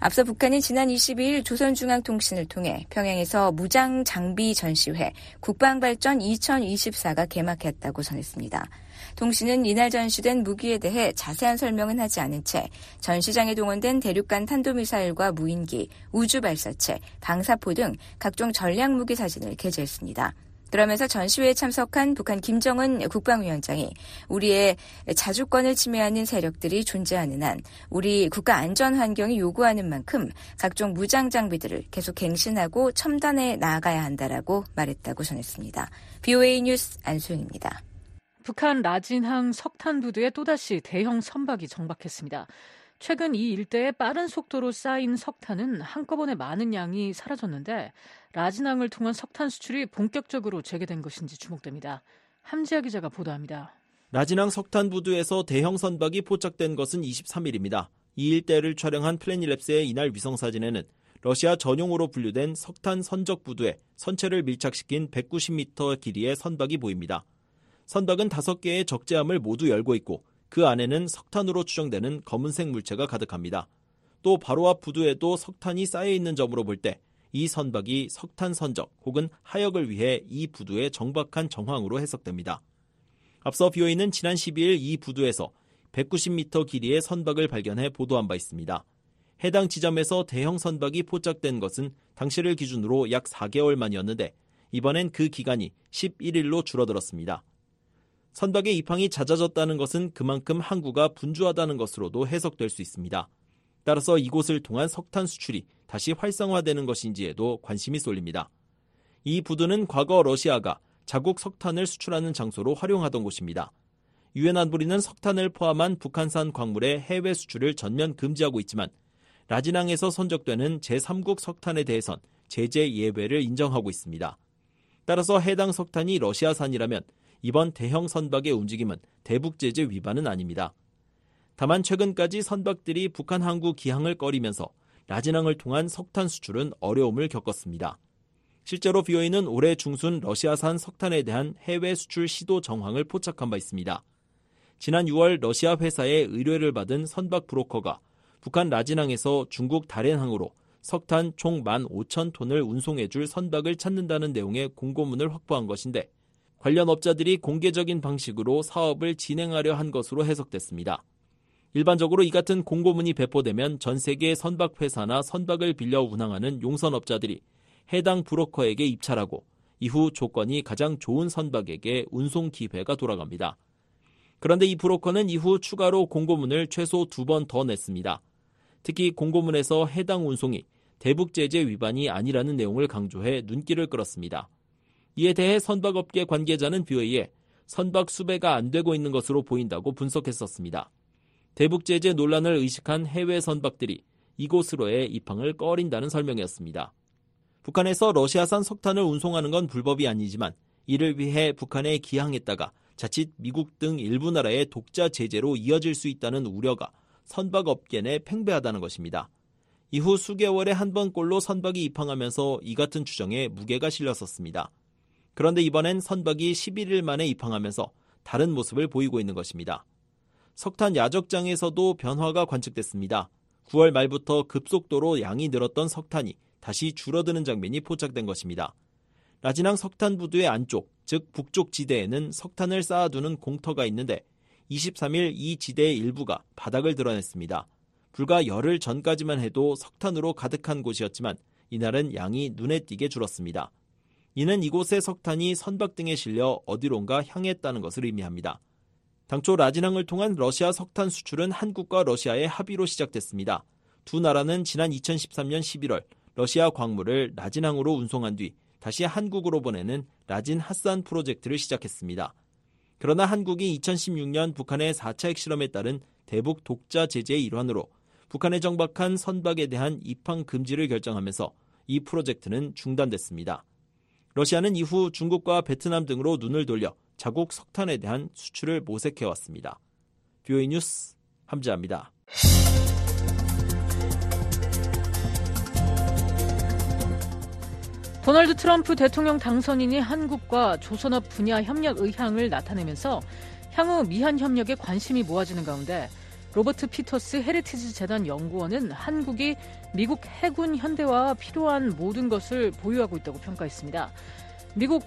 앞서 북한이 지난 22일 조선중앙통신을 통해 평양에서 무장장비 전시회 국방발전 2024가 개막했다고 전했습니다. 통신은 이날 전시된 무기에 대해 자세한 설명은 하지 않은 채 전시장에 동원된 대륙간 탄도미사일과 무인기, 우주발사체, 방사포 등 각종 전략무기 사진을 게재했습니다. 그러면서 전시회에 참석한 북한 김정은 국방위원장이 우리의 자주권을 침해하는 세력들이 존재하는 한 우리 국가 안전 환경이 요구하는 만큼 각종 무장 장비들을 계속 갱신하고 첨단해 나아가야 한다라고 말했다고 전했습니다. BOA 뉴스 안소영입니다. 북한 라진항 석탄부두에 또다시 대형 선박이 정박했습니다. 최근 이 일대에 빠른 속도로 쌓인 석탄은 한꺼번에 많은 양이 사라졌는데 라진항을 통한 석탄 수출이 본격적으로 재개된 것인지 주목됩니다. 함지아 기자가 보도합니다. 라진항 석탄부두에서 대형 선박이 포착된 것은 23일입니다. 이 일대를 촬영한 플래닛랩스의 이날 위성사진에는 러시아 전용으로 분류된 석탄 선적부두에 선체를 밀착시킨 190m 길이의 선박이 보입니다. 선박은 5개의 적재함을 모두 열고 있고 그 안에는 석탄으로 추정되는 검은색 물체가 가득합니다. 또 바로 앞 부두에도 석탄이 쌓여있는 점으로 볼 때 이 선박이 석탄 선적 혹은 하역을 위해 이 부두에 정박한 정황으로 해석됩니다. 앞서 BOA는 지난 12일 이 부두에서 190m 길이의 선박을 발견해 보도한 바 있습니다. 해당 지점에서 대형 선박이 포착된 것은 당시를 기준으로 약 4개월 만이었는데 이번엔 그 기간이 11일로 줄어들었습니다. 선박의 입항이 잦아졌다는 것은 그만큼 항구가 분주하다는 것으로도 해석될 수 있습니다. 따라서 이곳을 통한 석탄 수출이 다시 활성화되는 것인지에도 관심이 쏠립니다. 이 부두는 과거 러시아가 자국 석탄을 수출하는 장소로 활용하던 곳입니다. 유엔 안보리는 석탄을 포함한 북한산 광물의 해외 수출을 전면 금지하고 있지만 라진항에서 선적되는 제3국 석탄에 대해선 제재 예외를 인정하고 있습니다. 따라서 해당 석탄이 러시아산이라면 이번 대형 선박의 움직임은 대북 제재 위반은 아닙니다. 다만 최근까지 선박들이 북한 항구 기항을 꺼리면서 라진항을 통한 석탄 수출은 어려움을 겪었습니다. 실제로 BOA는 올해 중순 러시아산 석탄에 대한 해외 수출 시도 정황을 포착한 바 있습니다. 지난 6월 러시아 회사의 의뢰를 받은 선박 브로커가 북한 라진항에서 중국 다롄항으로 석탄 총 15,000톤을 운송해줄 선박을 찾는다는 내용의 공고문을 확보한 것인데 관련 업자들이 공개적인 방식으로 사업을 진행하려 한 것으로 해석됐습니다. 일반적으로 이 같은 공고문이 배포되면 전 세계 선박회사나 선박을 빌려 운항하는 용선업자들이 해당 브로커에게 입찰하고 이후 조건이 가장 좋은 선박에게 운송 기회가 돌아갑니다. 그런데 이 브로커는 이후 추가로 공고문을 최소 2번 더 냈습니다. 특히 공고문에서 해당 운송이 대북 제재 위반이 아니라는 내용을 강조해 눈길을 끌었습니다. 이에 대해 선박업계 관계자는 BOA에 선박 수배가 안 되고 있는 것으로 보인다고 분석했었습니다. 대북 제재 논란을 의식한 해외 선박들이 이곳으로의 입항을 꺼린다는 설명이었습니다. 북한에서 러시아산 석탄을 운송하는 건 불법이 아니지만 이를 위해 북한에 기항했다가 자칫 미국 등 일부 나라의 독자 제재로 이어질 수 있다는 우려가 선박업계 내 팽배하다는 것입니다. 이후 수개월에 한 번꼴로 선박이 입항하면서 이 같은 추정에 무게가 실렸었습니다. 그런데 이번엔 선박이 11일 만에 입항하면서 다른 모습을 보이고 있는 것입니다. 석탄 야적장에서도 변화가 관측됐습니다. 9월 말부터 급속도로 양이 늘었던 석탄이 다시 줄어드는 장면이 포착된 것입니다. 라진항 석탄부두의 안쪽, 즉 북쪽 지대에는 석탄을 쌓아두는 공터가 있는데 23일 이 지대의 일부가 바닥을 드러냈습니다. 불과 열흘 전까지만 해도 석탄으로 가득한 곳이었지만 이날은 양이 눈에 띄게 줄었습니다. 이는 이곳의 석탄이 선박 등에 실려 어디론가 향했다는 것을 의미합니다. 당초 라진항을 통한 러시아 석탄 수출은 한국과 러시아의 합의로 시작됐습니다. 두 나라는 지난 2013년 11월 러시아 광물을 라진항으로 운송한 뒤 다시 한국으로 보내는 라진 핫산 프로젝트를 시작했습니다. 그러나 한국이 2016년 북한의 4차 핵실험에 따른 대북 독자 제재의 일환으로 북한에 정박한 선박에 대한 입항 금지를 결정하면서 이 프로젝트는 중단됐습니다. 러시아는 이후 중국과 베트남 등으로 눈을 돌려 자국 석탄에 대한 수출을 모색해왔습니다. BOA 뉴스 함지아입니다. 도널드 트럼프 대통령 당선인이 한국과 조선업 분야 협력 의향을 나타내면서 향후 미한 협력에 관심이 모아지는 가운데 로버트 피터스 헤리티지 재단 연구원은 한국이 미국 해군 현대화와 필요한 모든 것을 보유하고 있다고 평가했습니다. 미국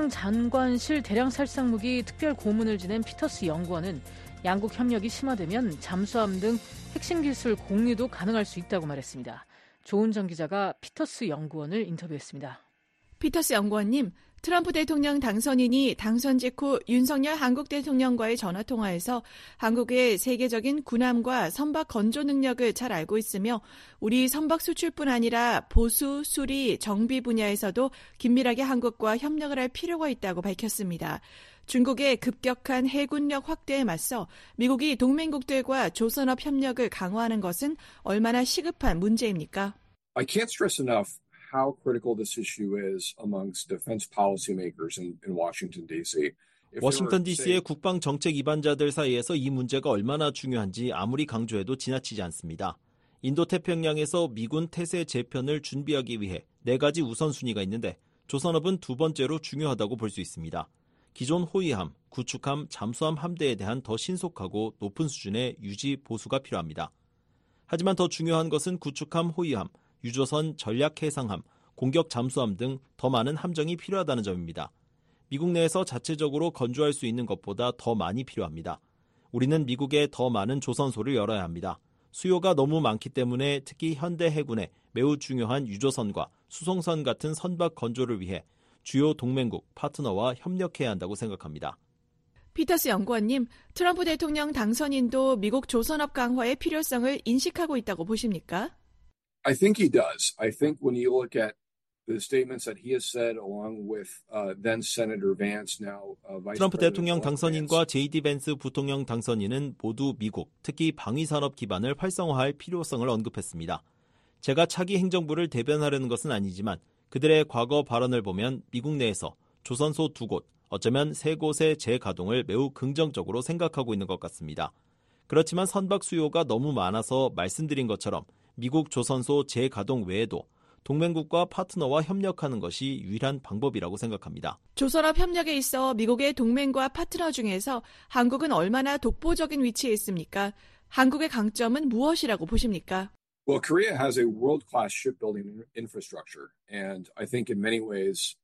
국방장관실 대량살상무기 특별 고문을 지낸 피터스 연구원은 양국 협력이 심화되면 잠수함 등 핵심 기술 공유도 가능할 수 있다고 말했습니다. 조은정 기자가 피터스 연구원을 인터뷰했습니다. 피터스 연구원님, 트럼프 대통령 당선인이 당선 직후 윤석열 한국 대통령과의 전화통화에서 한국의 세계적인 군함과 선박 건조 능력을 잘 알고 있으며 우리 선박 수출뿐 아니라 보수, 수리, 정비 분야에서도 긴밀하게 한국과 협력을 할 필요가 있다고 밝혔습니다. 중국의 급격한 해군력 확대에 맞서 미국이 동맹국들과 조선업 협력을 강화하는 것은 얼마나 시급한 문제입니까? I can't stress enough how critical this issue is amongst defense policymakers in Washington, D.C. 워싱턴 DC의 국방 정책 입안자들 사이에서 이 문제가 얼마나 중요한지 아무리 강조해도 지나치지 않습니다. 인도태평양에서 미군 태세 재편을 준비하기 위해 4가지 우선순위가 있는데 조선업은 두 번째로 중요하다고 볼 수 있습니다. 기존 호위함, 구축함, 잠수함 함대에 대한 더 신속하고 높은 수준의 유지 보수가 필요합니다. 하지만 더 중요한 것은 구축함, 호위함, 유조선, 전략해상함, 공격 잠수함 등 더 많은 함정이 필요하다는 점입니다. 미국 내에서 자체적으로 건조할 수 있는 것보다 더 많이 필요합니다. 우리는 미국에 더 많은 조선소를 열어야 합니다. 수요가 너무 많기 때문에 특히 현대 해군에 매우 중요한 유조선과 수송선 같은 선박 건조를 위해 주요 동맹국, 파트너와 협력해야 한다고 생각합니다. 피터스 연구원님, 트럼프 대통령 당선인도 미국 조선업 강화의 필요성을 인식하고 있다고 보십니까? I think he does. I think when you look at the statements that he has said along with then Senator Vance, now Vice 트럼프 President 대통령 당선인과 J.D. 벤스 부통령 당선인은 모두 미국, 특히 방위산업 기반을 활성화할 필요성을 언급했습니다. 제가 차기 행정부를 대변하려는 것은 아니지만 그들의 과거 발언을 보면 미국 내에서 조선소 2곳, 어쩌면 3곳의 재가동을 매우 긍정적으로 생각하고 있는 것 같습니다. 그렇지만 선박 수요가 너무 많아서 말씀드린 것처럼 미국 조선소 재가동 외에도 동맹국과 파트너와 협력하는 것이 유일한 방법이라고 생각합니다. 조선업 협력에 있어 미국의 동맹과 파트너 중에서 한국은 얼마나 독보적인 위치에 있습니까? 한국의 강점은 무엇이라고 보십니까? Well, Korea has a world-class shipbuilding infrastructure, and I think in many ways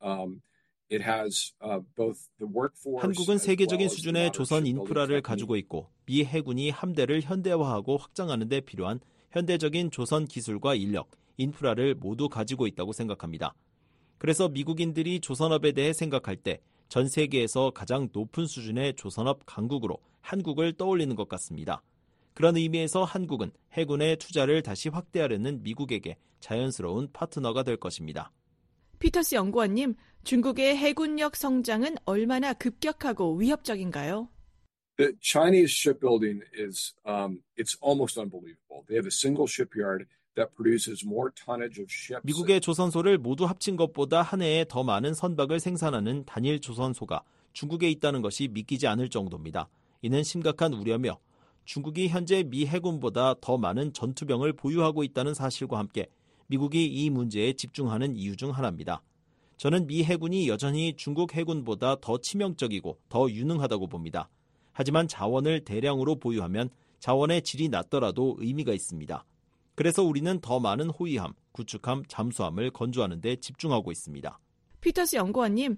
it has both the workforce. 한국은 세계적인 수준의 조선 인프라를 가지고 있고 미 해군이 함대를 현대화하고 확장하는 데 필요한 현대적인 조선 기술과 인력, 인프라를 모두 가지고 있다고 생각합니다. 그래서 미국인들이 조선업에 대해 생각할 때 전 세계에서 가장 높은 수준의 조선업 강국으로 한국을 떠올리는 것 같습니다. 그런 의미에서 한국은 해군의 투자를 다시 확대하려는 미국에게 자연스러운 파트너가 될 것입니다. 피터스 연구원님, 중국의 해군력 성장은 얼마나 급격하고 위협적인가요? The Chinese shipbuilding is it's almost unbelievable. They have a single shipyard that produces more tonnage of ships. 미국의 조선소를 모두 합친 것보다 한 해에 더 많은 선박을 생산하는 단일 조선소가 중국에 있다는 것이 믿기지 않을 정도입니다. 이는 심각한 우려며 중국이 현재 미 해군보다 더 많은 전투병을 보유하고 있다는 사실과 함께 미국이 이 문제에 집중하는 이유 중 하나입니다. 저는 미 해군이 여전히 중국 해군보다 더 치명적이고 더 유능하다고 봅니다. 하지만 자원을 대량으로 보유하면 자원의 질이 낮더라도 의미가 있습니다. 그래서 우리는 더 많은 호위함, 구축함, 잠수함을 건조하는 데 집중하고 있습니다. 피터스 연구원님,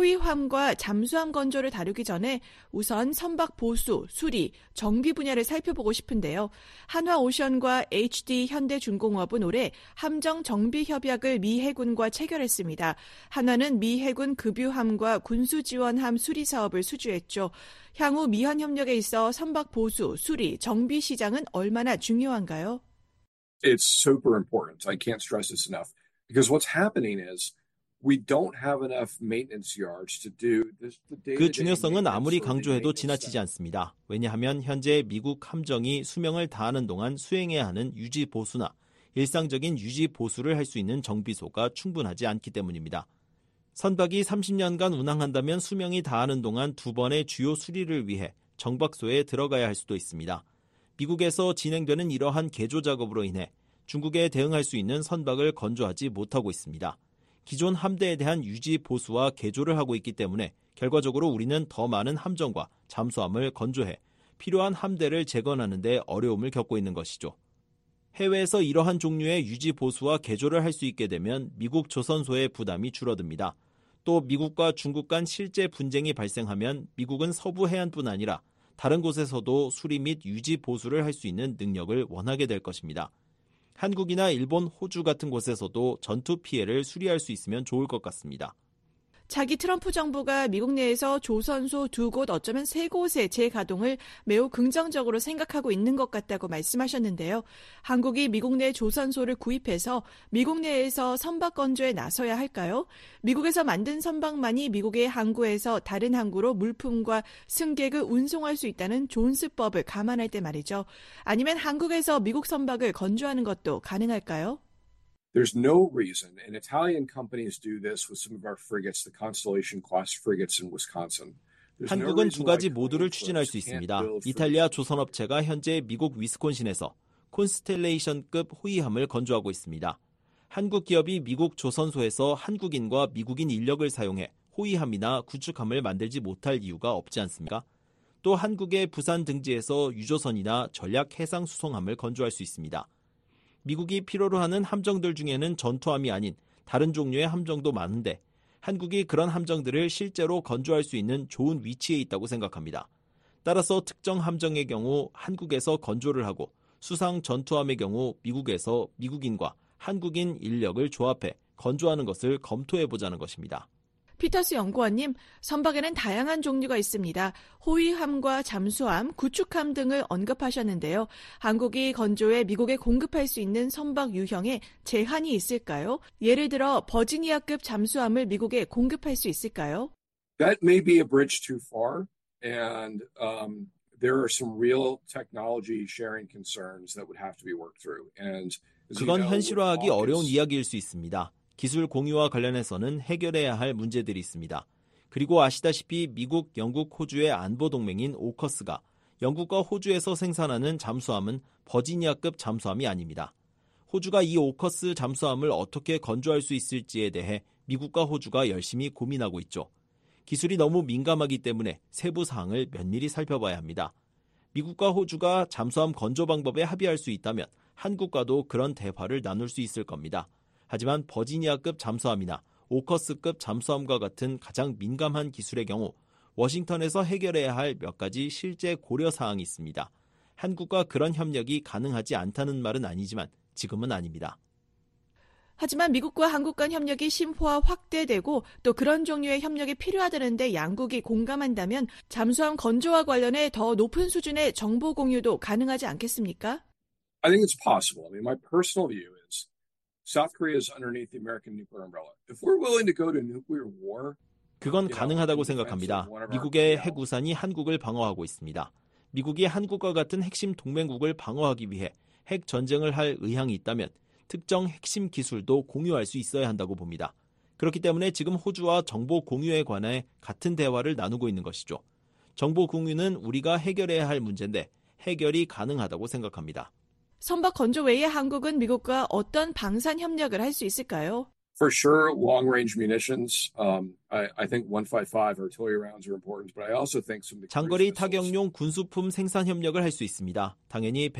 호위함과 잠수함 건조를 다루기 전에 우선 선박 보수, 수리, 정비 분야를 살펴보고 싶은데요. 한화오션과 HD 현대중공업은 올해 함정 정비 협약을 미 해군과 체결했습니다. 한화는 미 해군 급유함과 군수지원함 수리 사업을 수주했죠. 향후 미한 협력에 있어 선박 보수, 수리, 정비 시장은 얼마나 중요한가요? It's super important. I can't stress this enough. Because what's happening is we don't have enough maintenance yards to do this. 그 중요성은 아무리 강조해도 지나치지 않습니다. 왜냐하면 현재 미국 함정이 수명을 다하는 동안 수행해야 하는 유지 보수나 일상적인 유지 보수를 할 수 있는 정비소가 충분하지 않기 때문입니다. 선박이 30년간 운항한다면 수명이 다하는 동안 2번의 주요 수리를 위해 정박소에 들어가야 할 수도 있습니다. 미국에서 진행되는 이러한 개조 작업으로 인해 중국에 대응할 수 있는 선박을 건조하지 못하고 있습니다. 기존 함대에 대한 유지 보수와 개조를 하고 있기 때문에 결과적으로 우리는 더 많은 함정과 잠수함을 건조해 필요한 함대를 재건하는 데 어려움을 겪고 있는 것이죠. 해외에서 이러한 종류의 유지 보수와 개조를 할 수 있게 되면 미국 조선소의 부담이 줄어듭니다. 또 미국과 중국 간 실제 분쟁이 발생하면 미국은 서부 해안뿐 아니라 다른 곳에서도 수리 및 유지 보수를 할 수 있는 능력을 원하게 될 것입니다. 한국이나 일본, 호주 같은 곳에서도 전투 피해를 수리할 수 있으면 좋을 것 같습니다. 차기 트럼프 정부가 미국 내에서 조선소 2곳 어쩌면 3곳의 재가동을 매우 긍정적으로 생각하고 있는 것 같다고 말씀하셨는데요. 한국이 미국 내 조선소를 구입해서 미국 내에서 선박 건조에 나서야 할까요? 미국에서 만든 선박만이 미국의 항구에서 다른 항구로 물품과 승객을 운송할 수 있다는 존스법을 감안할 때 말이죠. 아니면 한국에서 미국 선박을 건조하는 것도 가능할까요? There's no reason, and Italian companies do this with some of our frigates, the Constellation-class frigates in Wisconsin. 한국은 두 가지 모두를 추진할 수 있습니다. 이탈리아 조선업체가 현재 미국 위스콘신에서 콘스텔레이션급 호위함을 건조하고 있습니다. 한국 기업이 미국 조선소에서 한국인과 미국인 인력을 사용해 호위함이나 구축함을 만들지 못할 이유가 없지 않습니까? 또 한국의 부산 등지에서 유조선이나 전략 해상 수송함을 건조할 수 있습니다. 미국이 필요로 하는 함정들 중에는 전투함이 아닌 다른 종류의 함정도 많은데 한국이 그런 함정들을 실제로 건조할 수 있는 좋은 위치에 있다고 생각합니다. 따라서 특정 함정의 경우 한국에서 건조를 하고 수상 전투함의 경우 미국에서 미국인과 한국인 인력을 조합해 건조하는 것을 검토해보자는 것입니다. 피터스 연구원님, 선박에는 다양한 종류가 있습니다. 호위함과 잠수함, 구축함 등을 언급하셨는데요. 한국이 건조해 미국에 공급할 수 있는 선박 유형에 제한이 있을까요? 예를 들어 버지니아급 잠수함을 미국에 공급할 수 있을까요? That may be a bridge too far, and there are some real technology sharing concerns that would have to be worked through. And 그건 현실화하기 어려운 이야기일 수 있습니다. 기술 공유와 관련해서는 해결해야 할 문제들이 있습니다. 그리고 아시다시피 미국, 영국, 호주의 안보 동맹인 오커스가 영국과 호주에서 생산하는 잠수함은 버지니아급 잠수함이 아닙니다. 호주가 이 오커스 잠수함을 어떻게 건조할 수 있을지에 대해 미국과 호주가 열심히 고민하고 있죠. 기술이 너무 민감하기 때문에 세부 사항을 면밀히 살펴봐야 합니다. 미국과 호주가 잠수함 건조 방법에 합의할 수 있다면 한국과도 그런 대화를 나눌 수 있을 겁니다. 하지만 버지니아급 잠수함이나 오커스급 잠수함과 같은 가장 민감한 기술의 경우 워싱턴에서 해결해야 할 몇 가지 실제 고려 사항이 있습니다. 한국과 그런 협력이 가능하지 않다는 말은 아니지만 지금은 아닙니다. 하지만 미국과 한국 간 협력이 심화와 확대되고 또 그런 종류의 협력이 필요하다는데 양국이 공감한다면 잠수함 건조와 관련해 더 높은 수준의 정보 공유도 가능하지 않겠습니까? I think it's possible. I mean, my personal view is South Korea is underneath the American nuclear umbrella. If we're willing to go to nuclear war, 그건 가능하다고 생각합니다. 미국의 핵 우산이 한국을 방어하고 있습니다. 미국이 한국과 같은 핵심 동맹국을 방어하기 위해 핵 전쟁을 할 의향이 있다면 특정 핵심 기술도 공유할 수 있어야 한다고 봅니다. 그렇기 때문에 지금 호주와 정보 공유에 관해 같은 대화를 나누고 있는 것이죠. 정보 공유는 우리가 해결해야 할 문제인데 해결이 가능하다고 생각합니다. 선박 건조 외에 한국은 미국과 어떤 방산 협력을 할 수 있을까요? For sure, long-range munitions. I think 155 artillery rounds are important, but I also think some 장거리 타격용 군수품 생산 협력을 할 수 있습니다. 당연히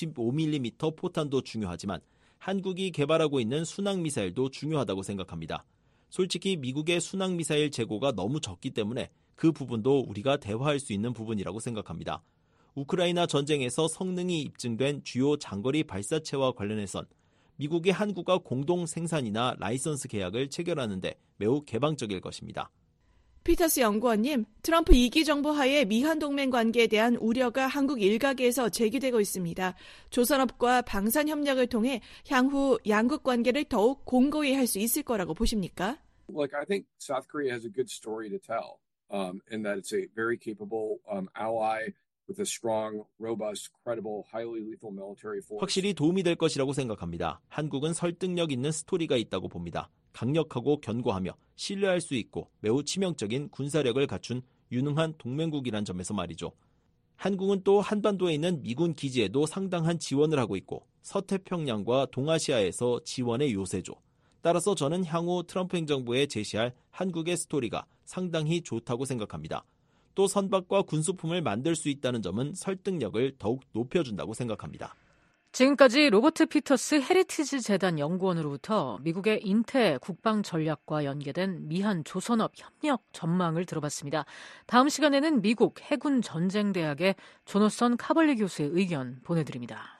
155mm 포탄도 중요하지만 한국이 개발하고 있는 순항미사일도 중요하다고 생각합니다. 솔직히 미국의 순항미사일 재고가 너무 적기 때문에 그 부분도 우리가 대화할 수 있는 부분이라고 생각합니다. 우크라이나 전쟁에서 성능이 입증된 주요 장거리 발사체와 관련해선 미국이 한국과 공동 생산이나 라이선스 계약을 체결하는데 매우 개방적일 것입니다. 피터스 연구원님, 트럼프 2기 정부 하에 미한 동맹 관계에 대한 우려가 한국 일각에서 제기되고 있습니다. 조선업과 방산 협력을 통해 향후 양국 관계를 더욱 공고히 할 수 있을 거라고 보십니까? Like, I think South Korea has a good story to tell, in that it's a very capable ally. With a strong, robust, credible, highly lethal military force. 확실히 도움이 될 것이라고 생각합니다. 한국은 설득력 있는 스토리가 있다고 봅니다. 강력하고 견고하며 신뢰할 수 있고 매우 치명적인 군사력을 갖춘 유능한 동맹국이란 점에서 말이죠. 한국은 또 한반도에 있는 미군 기지에도 상당한 지원을 하고 있고 서태평양과 동아시아에서 지원의 요새죠. 따라서 저는 향후 트럼프 행정부에 제시할 한국의 스토리가 상당히 좋다고 생각합니다. 또 선박과 군수품을 만들 수 있다는 점은 설득력을 더욱 높여준다고 생각합니다. 지금까지 로버트 피터스 헤리티지 재단 연구원으로부터 미국의 인태 국방전략과 연계된 미한 조선업 협력 전망을 들어봤습니다. 다음 시간에는 미국 해군전쟁대학의 조너선 카벌리 교수의 의견 보내드립니다.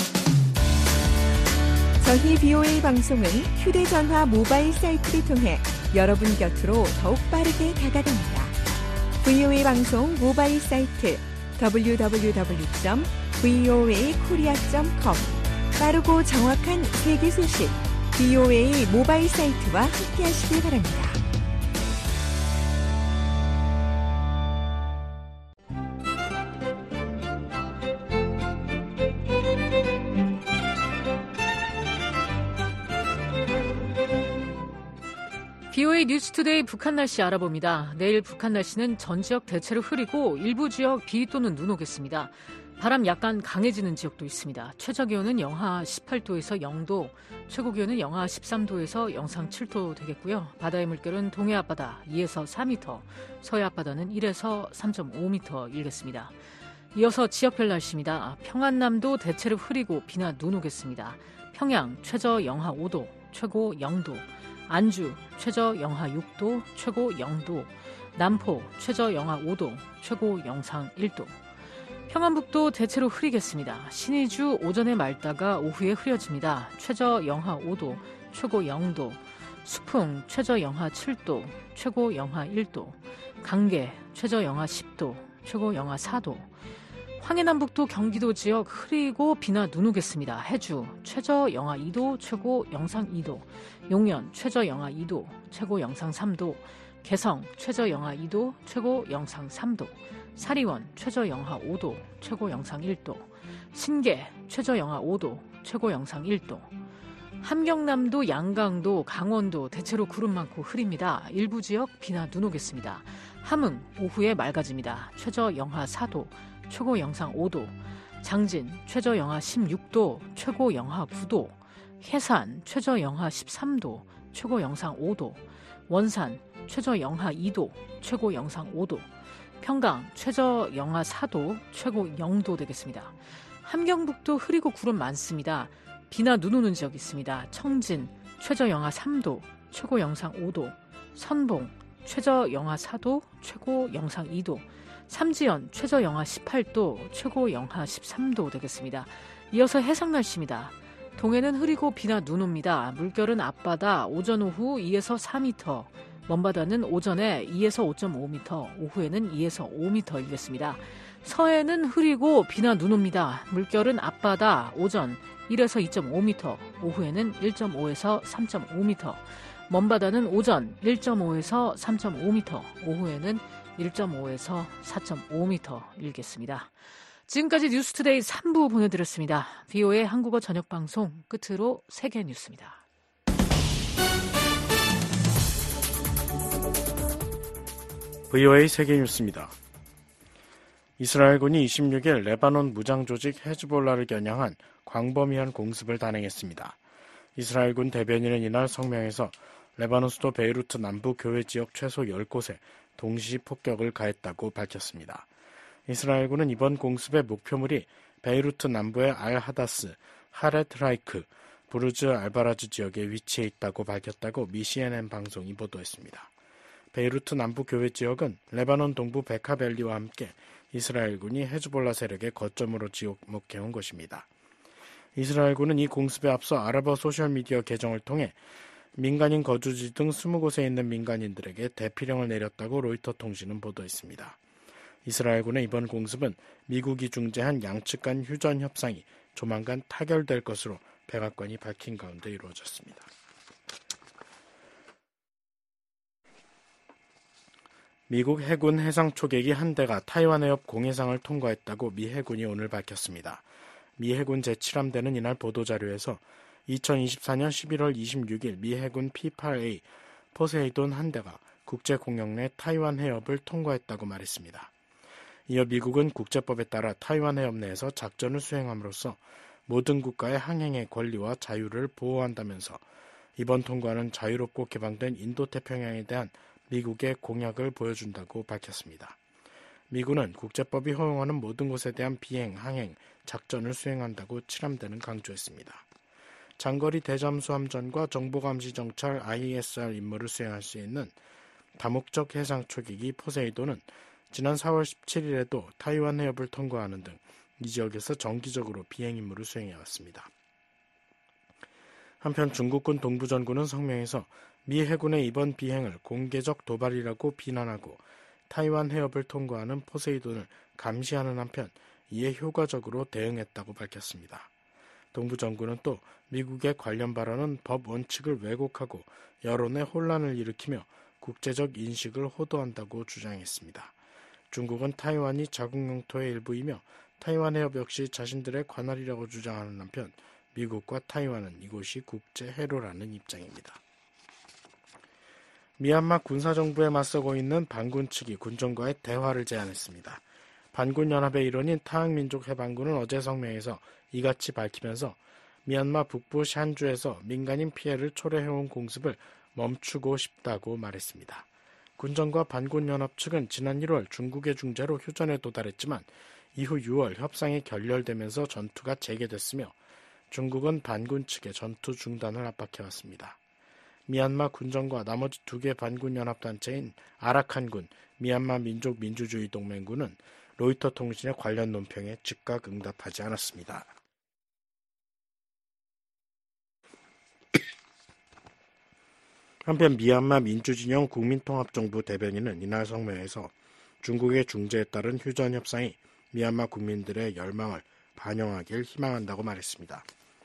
저희 BOA 방송은 휴대전화 모바일 사이트를 통해 여러분 곁으로 더욱 빠르게 다가갑니다. BOA 방송 모바일 사이트 www.voakorea.com 빠르고 정확한 세계 소식 BOA 모바일 사이트와 함께하시길 바랍니다. BOA 뉴스투데이 북한 날씨 알아봅니다. 내일 북한 날씨는 전 지역 대체로 흐리고 일부 지역 비 또는 눈 오겠습니다. 바람 약간 강해지는 지역도 있습니다. 최저기온은 영하 18도에서 0도, 최고기온은 영하 13도에서 영상 7도 되겠고요. 바다의 물결은 동해 앞바다 2에서 4m, 서해 앞바다는 1에서 3.5m 일겠습니다. 이어서 지역별 날씨입니다. 평안남도 대체로 흐리고 비나 눈 오겠습니다. 평양 최저 영하 5도, 최고 0도, 안주 최저 영하 6도, 최고 0도, 남포 최저 영하 5도, 최고 영상 1도. 평안북도 대체로 흐리겠습니다. 신의주 오전에 맑다가 오후에 흐려집니다. 최저 영하 5도, 최고 0도, 수풍 최저 영하 7도, 최고 영하 1도, 강계 최저 영하 10도, 최고 영하 4도. 황해남북도 경기도 지역 흐리고 비나 눈 오겠습니다. 해주 최저 영하 2도, 최고 영상 2도, 용연 최저 영하 2도, 최고 영상 3도, 개성 최저 영하 2도, 최고 영상 3도, 사리원 최저 영하 5도, 최고 영상 1도, 신계 최저 영하 5도, 최고 영상 1도. 함경남도, 양강도, 강원도 대체로 구름 많고 흐립니다. 일부 지역 비나 눈 오겠습니다. 함흥 오후에 맑아집니다. 최저 영하 4도, 최고 영상 5도, 장진 최저 영하 16도, 최고 영하 9도, 해산 최저 영하 13도, 최고 영상 5도, 원산 최저 영하 2도, 최고 영상 5도, 평강 최저 영하 4도, 최고 0도 되겠습니다. 함경북도 흐리고 구름 많습니다. 비나 눈 오는 지역 있습니다. 청진 최저 영하 3도, 최고 영상 5도, 선봉 최저 영하 4도, 최고 영상 2도, 삼지연 최저 영하 18도, 최고 영하 13도 되겠습니다. 이어서 해상 날씨입니다. 동해는 흐리고 비나 눈 옵니다. 물결은 앞바다 오전 오후 2에서 4m, 먼바다는 오전에 2에서 5.5m, 오후에는 2에서 5m 일겠습니다. 서해는 흐리고 비나 눈 옵니다. 물결은 앞바다 오전 1에서 2.5m, 오후에는 1.5에서 3.5m, 먼바다는 오전 1.5에서 3.5m, 오후에는 1.5에서 4.5m 일겠습니다. 지금까지 뉴스투데이 3부 보내드렸습니다. BOA 한국어 저녁방송 끝으로 세계 뉴스입니다. BOA 세계 뉴스입니다. 이스라엘군이 26일 레바논 무장조직 헤즈볼라를 겨냥한 광범위한 공습을 단행했습니다. 이스라엘군 대변인은 이날 성명에서 레바논 수도 베이루트 남부 교회 지역 최소 10곳에 동시 폭격을 가했다고 밝혔습니다. 이스라엘군은 이번 공습의 목표물이 베이루트 남부의 알-하다스, 하렛라이크, 부르즈 알바라즈 지역에 위치해 있다고 밝혔다고 미 CNN 방송이 보도했습니다. 베이루트 남부 교회 지역은 레바논 동부 베카벨리와 함께 이스라엘군이 헤즈볼라 세력의 거점으로 지목해온 것입니다. 이스라엘군은 이 공습에 앞서 아랍어 소셜미디어 계정을 통해 민간인 거주지 등 20곳에 있는 민간인들에게 대피령을 내렸다고 로이터 통신은 보도했습니다. 이스라엘군의 이번 공습은 미국이 중재한 양측 간 휴전 협상이 조만간 타결될 것으로 백악관이 밝힌 가운데 이루어졌습니다. 미국 해군 해상 초계기 한 대가 타이완 해협 공해상을 통과했다고 미 해군이 오늘 밝혔습니다. 미 해군 제7함대는 이날 보도자료에서 2024년 11월 26일 미 해군 P-8A 포세이돈 한 대가 국제공영 내 타이완 해협을 통과했다고 말했습니다. 이어 미국은 국제법에 따라 타이완 해협 내에서 작전을 수행함으로써 모든 국가의 항행의 권리와 자유를 보호한다면서 이번 통과는 자유롭고 개방된 인도태평양에 대한 미국의 공약을 보여준다고 밝혔습니다. 미군은 국제법이 허용하는 모든 곳에 대한 비행, 항행, 작전을 수행한다고 칠함대는 강조했습니다. 장거리 대잠수함전과 정보감시정찰 ISR 임무를 수행할 수 있는 다목적 해상 초계기 포세이돈은 지난 4월 17일에도 타이완 해협을 통과하는 등 이 지역에서 정기적으로 비행 임무를 수행해왔습니다. 한편 중국군 동부전군은 성명에서 미 해군의 이번 비행을 공개적 도발이라고 비난하고 타이완 해협을 통과하는 포세이돈을 감시하는 한편 이에 효과적으로 대응했다고 밝혔습니다. 동부전군은 또 미국의 관련 발언은 법 원칙을 왜곡하고 여론의 혼란을 일으키며 국제적 인식을 호도한다고 주장했습니다. 중국은 타이완이 자국 영토의 일부이며 타이완 해협 역시 자신들의 관할이라고 주장하는 한편 미국과 타이완은 이곳이 국제 해로라는 입장입니다. 미얀마 군사정부에 맞서고 있는 반군 측이 군정과의 대화를 제안했습니다. 반군연합의 일원인 타항민족해방군은 어제 성명에서 이같이 밝히면서 미얀마 북부 샨주에서 민간인 피해를 초래해온 공습을 멈추고 싶다고 말했습니다. 군정과 반군연합 측은 지난 1월 중국의 중재로 휴전에 도달했지만 이후 6월 협상이 결렬되면서 전투가 재개됐으며 중국은 반군 측의 전투 중단을 압박해왔습니다. 미얀마 군정과 나머지 2개 반군연합단체인 아라칸군, 미얀마 민족민주주의동맹군은 로이터 통신의 관련 논평에 즉각 응답하지 않았습니다. 한편 미얀마 민주진영 국민통합정부 대변인은 이날 성명에서 중국의 중재에 따른 휴전 협상이 미얀마 국민들의 열망을 반영하길 희망한다고 말했습니다.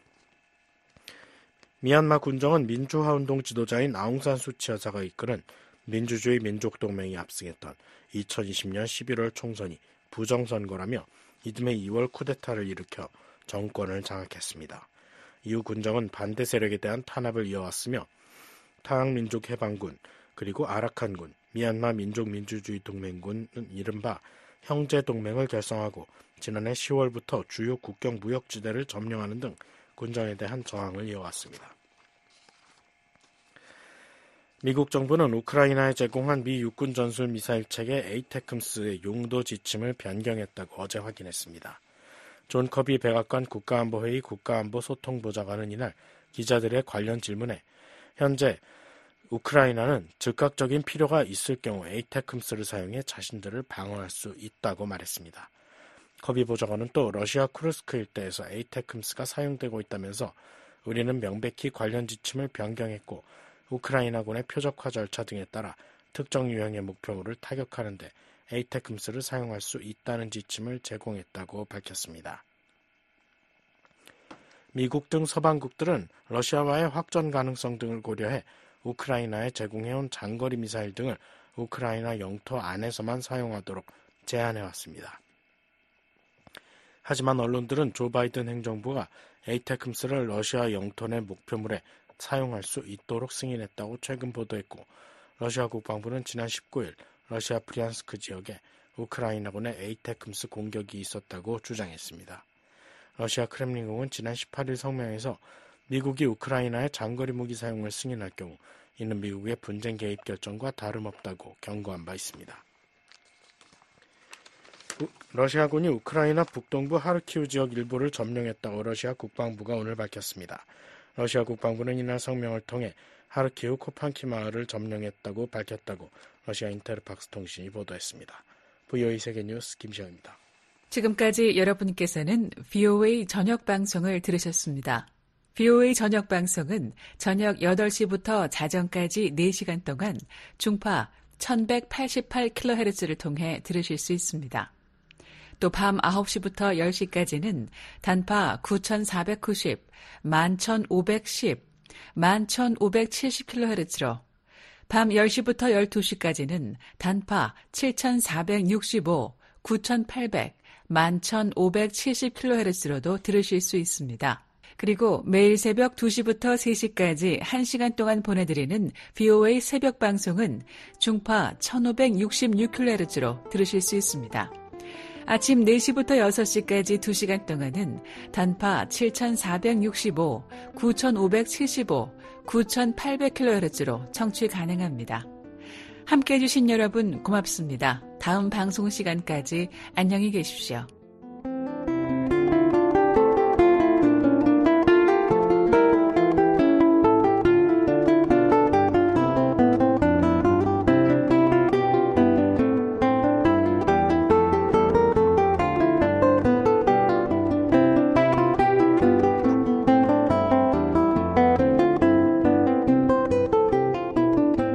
미얀마 군정은 민주화운동 지도자인 아웅산 수치 여사가 이끄는 민주주의 민족동맹이 압승했던 2020년 11월 총선이 부정선거라며 이듬해 2월 쿠데타를 일으켜 정권을 장악했습니다. 이후 군정은 반대 세력에 대한 탄압을 이어왔으며 타항민족해방군 그리고 아라칸군, 미얀마 민족민주주의동맹군은 이른바 형제동맹을 결성하고 지난해 10월부터 주요 국경 무역지대를 점령하는 등 군정에 대한 저항을 이어왔습니다. 미국 정부는 우크라이나에 제공한 미 육군 전술 미사일 체계 에이테크스의 용도 지침을 변경했다고 어제 확인했습니다. 존 커비 백악관 국가안보회의 국가안보소통보좌관은 이날 기자들의 관련 질문에 현재 우크라이나는 즉각적인 필요가 있을 경우 에이테크스를 사용해 자신들을 방어할 수 있다고 말했습니다. 커비 보좌관은 또 러시아 쿠르스크 일대에서 에이테크스가 사용되고 있다면서 우리는 명백히 관련 지침을 변경했고 우크라이나군의 표적화 절차 등에 따라 특정 유형의 목표물을 타격하는 데 에이테크스를 사용할 수 있다는 지침을 제공했다고 밝혔습니다. 미국 등 서방국들은 러시아와의 확전 가능성 등을 고려해 우크라이나에 제공해온 장거리 미사일 등을 우크라이나 영토 안에서만 사용하도록 제한해왔습니다. 하지만 언론들은 조 바이든 행정부가 에이테크스를 러시아 영토 내 목표물에 사용할 수 있도록 승인했다고 최근 보도했고 러시아 국방부는 지난 19일 러시아 브리안스크 지역에 우크라이나군의 에이테크스 공격이 있었다고 주장했습니다. 러시아 크렘린궁은 지난 18일 성명에서 미국이 우크라이나의 장거리 무기 사용을 승인할 경우 이는 미국의 분쟁 개입 결정과 다름없다고 경고한 바 있습니다. 러시아군이 우크라이나 북동부 하르키우 지역 일부를 점령했다고 러시아 국방부가 오늘 밝혔습니다. 러시아 국방부는 이날 성명을 통해 하르키우 코판키 마을을 점령했다고 밝혔다고 러시아 인테르팍스 통신이 보도했습니다. VOA 세계뉴스 김시영입니다. 지금까지 여러분께서는 VOA 저녁 방송을 들으셨습니다. VOA 저녁 방송은 저녁 8시부터 자정까지 4시간 동안 중파 1188kHz를 통해 들으실 수 있습니다. 또 밤 9시부터 10시까지는 단파 9490, 11510, 11570kHz로 밤 10시부터 12시까지는 단파 7465, 9800, 11570kHz로도 들으실 수 있습니다. 그리고 매일 새벽 2시부터 3시까지 1시간 동안 보내드리는 VOA 새벽 방송은 중파 1566kHz로 들으실 수 있습니다. 아침 4시부터 6시까지 2시간 동안은 단파 7465, 9575, 9800kHz로 청취 가능합니다. 함께해 주신 여러분 고맙습니다. 다음 방송 시간까지 안녕히 계십시오.